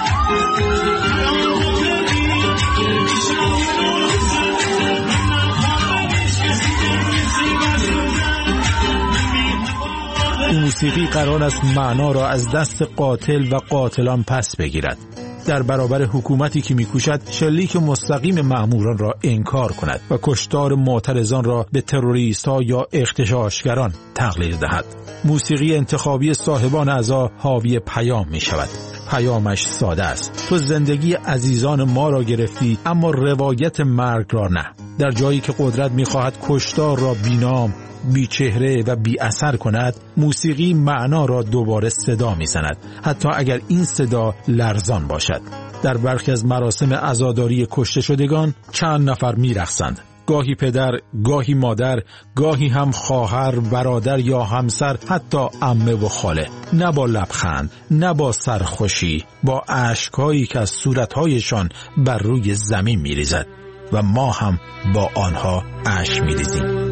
این موسیقی قرار است معنا را از دست قاتل و قاتلان پس بگیرد، در برابر حکومتی که میکوشد شلیک مستقیم مأموران را انکار کند و کشتار معترضان را به تروریست‌ها یا اغتشاشگران تقلیل دهد. موسیقی انتخابی صاحبان عزا حاوی پیام می شود. پیامش ساده است: تو زندگی عزیزان ما را گرفتی، اما روایت مرگ را نه. در جایی که قدرت می‌خواهد کشتار را بی‌نام، بی چهره و بی اثر کند، موسیقی معنا را دوباره صدا می زند، حتی اگر این صدا لرزان باشد. در برخی از مراسم عزاداری کشته شدگان چند نفر می رقصند. گاهی پدر، گاهی مادر، گاهی هم خواهر، برادر یا همسر، حتی عمه و خاله. نه با لبخند، نه با سرخوشی، با اشک‌هایی که از صورت‌هایشان بر روی زمین می‌ریزد و ما هم با آنها اشک می‌ریزیم.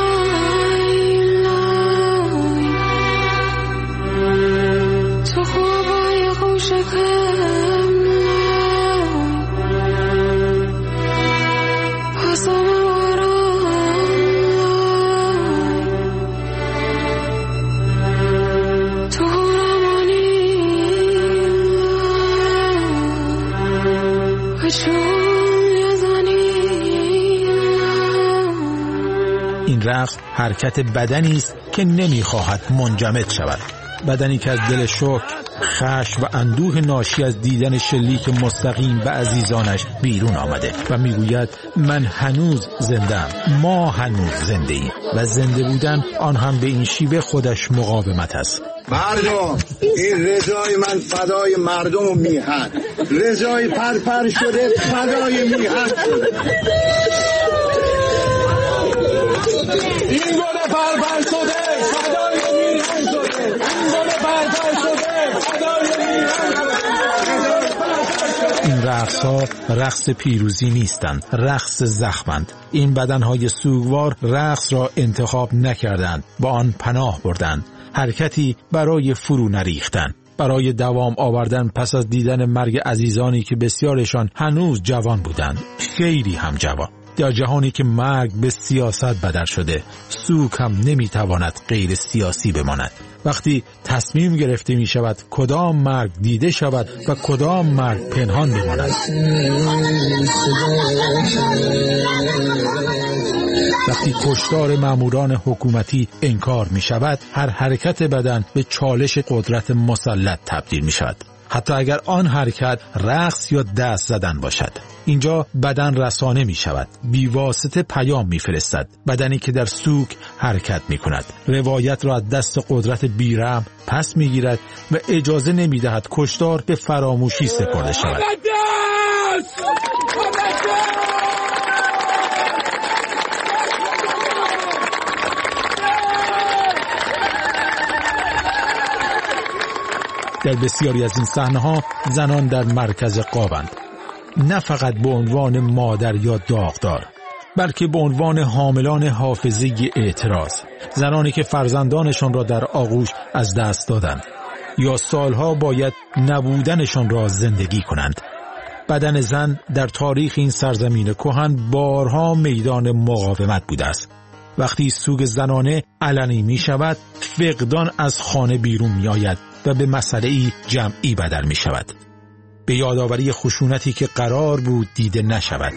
تو خوابای خوشکم پاسم آرام تو رمانی این رقص حرکت بدنی است که نمی‌خواهد منجمد شود. بدنی که از دل شوق، خشم و اندوه ناشی از دیدن شلیک مستقیم به عزیزانش بیرون آمده و میگوید من هنوز زنده‌ام، ما هنوز زنده ایم و زنده بودن آن هم به این شیوه خودش مقاومت است. مردم، این رضای من فدای مردم و میهن، رضای پرپر شده فدای میهن شده. این گل پرپر شده فدای میهن شده. این گل پرپر شده فدای میهن شده. این رقص‌ها رقص پیروزی نیستند، رقص زخمند. این بدنهای سوگوار رقص را انتخاب نکردند، با آن پناه بردند. حرکتی برای فرو نریختن، برای دوام آوردن پس از دیدن مرگ عزیزانی که بسیارشان هنوز جوان بودند، خیلی هم جوان. در جهانی که مرگ به سیاست بدل شده، سوگ هم نمیتواند غیر سیاسی بماند. وقتی تصمیم گرفته می شود کدام مرگ دیده شود و کدام مرگ پنهان بماند، وقتی کشتار ماموران حکومتی انکار می شود، هر حرکت بدن به چالش قدرت مسلط تبدیل می شود، حتی اگر آن حرکت رقص یا دست زدن باشد. اینجا بدن رسانه می شود، بیواسطه پیام می فرستد. بدنی که در سوگ حرکت می کند، روایت را از دست قدرت بیرحم پس می گیرد و اجازه نمی دهد کشتار به فراموشی سپرده شود. در بسیاری از این صحنه‌ها زنان در مرکز قابند، نه فقط به عنوان مادر یا داغدار، بلکه به عنوان حاملان حافظه اعتراض، زنانی که فرزندانشان را در آغوش از دست دادند یا سالها باید نبودنشان را زندگی کنند. بدن زن در تاریخ این سرزمین کهن بارها میدان مقاومت بوده است. وقتی سوگ زنانه علنی می شود، فقدان از خانه بیرون می آید و به مسئله‌ای جمعی بدل می شود، به یادآوری خشونتی که قرار بود دیده نشود.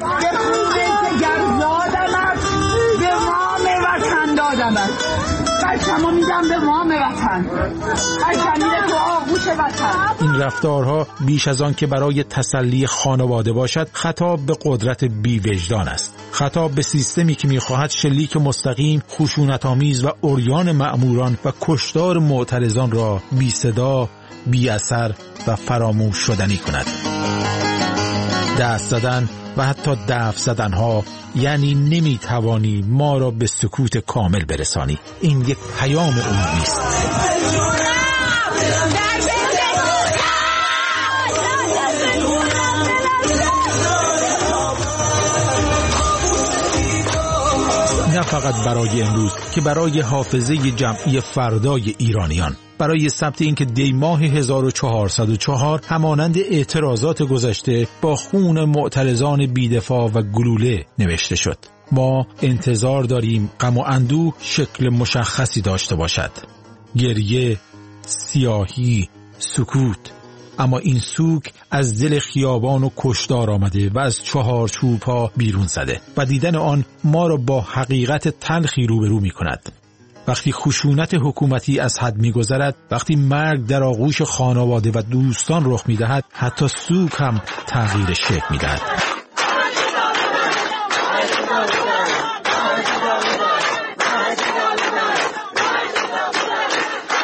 این رفتارها بیش از آن که برای تسلی خانواده باشد، خطاب به قدرت بی‌وجدان است، خطاب به سیستمی که می‌خواهد شلیک مستقیم، خشونت‌آمیز و عریان مأموران و کشتار معترضان را بی صدا، بی اثر و فراموش شدنی کند. دست زدن و حتی دفع زدنها یعنی نمیتوانی ما را به سکوت کامل برسانی. این یک پیام عمومی است. نه فقط برای امروز که برای حافظه جمعی فردای ایرانیان، برای ثبت اینکه دی ماه 1404 همانند اعتراضات گذشته با خون معترضان بی‌دفاع و گلوله نوشته شد. ما انتظار داریم غم و اندوه شکل مشخصی داشته باشد، گریه، سیاهی، سکوت. اما این سوگ از دل خیابان و کشتار آمده و از چهارچوب‌ها بیرون زده و دیدن آن ما را با حقیقت تلخی روبرو می کند. وقتی خشونت حکومتی از حد می گذرد، وقتی مرگ در آغوش خانواده و دوستان رخ می دهد، حتی سوگ هم تغییر شکل می دهد.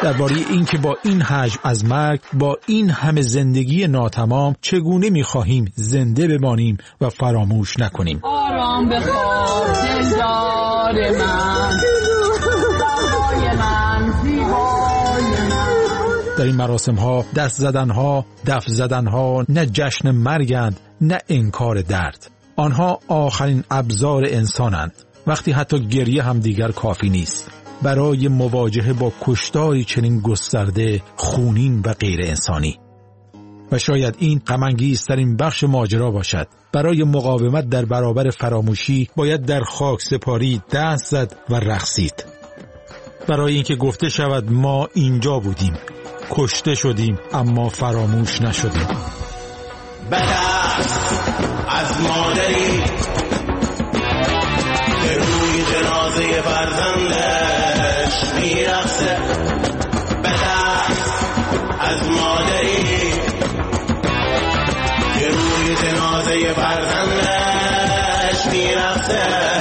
درباره اینکه با این حجم از مرگ، با این همه زندگی ناتمام چگونه می‌خواهیم زنده بمانیم و فراموش نکنیم. آرام بخواب دلدار من، زیبای من، زیبای من. در این مراسم ها دست زدن ها، دف زدن ها نه جشن مرگند نه انکار درد. آنها آخرین ابزار انسانند. وقتی حتی گریه هم دیگر کافی نیست برای مواجهه با کشتاری چنین گسترده، خونین و غیر انسانی. و شاید این غم‌انگیزترین بخش ماجرا باشد. برای مقاومت در برابر فراموشی باید در خاک سپاری دست زد و رقصید. برای اینکه گفته شود ما اینجا بودیم، کشته شدیم اما فراموش نشدیم. از مادری که روی جنازه فرزندش میرقصه، از مادری که روی جنازه فرزندش میرقصه.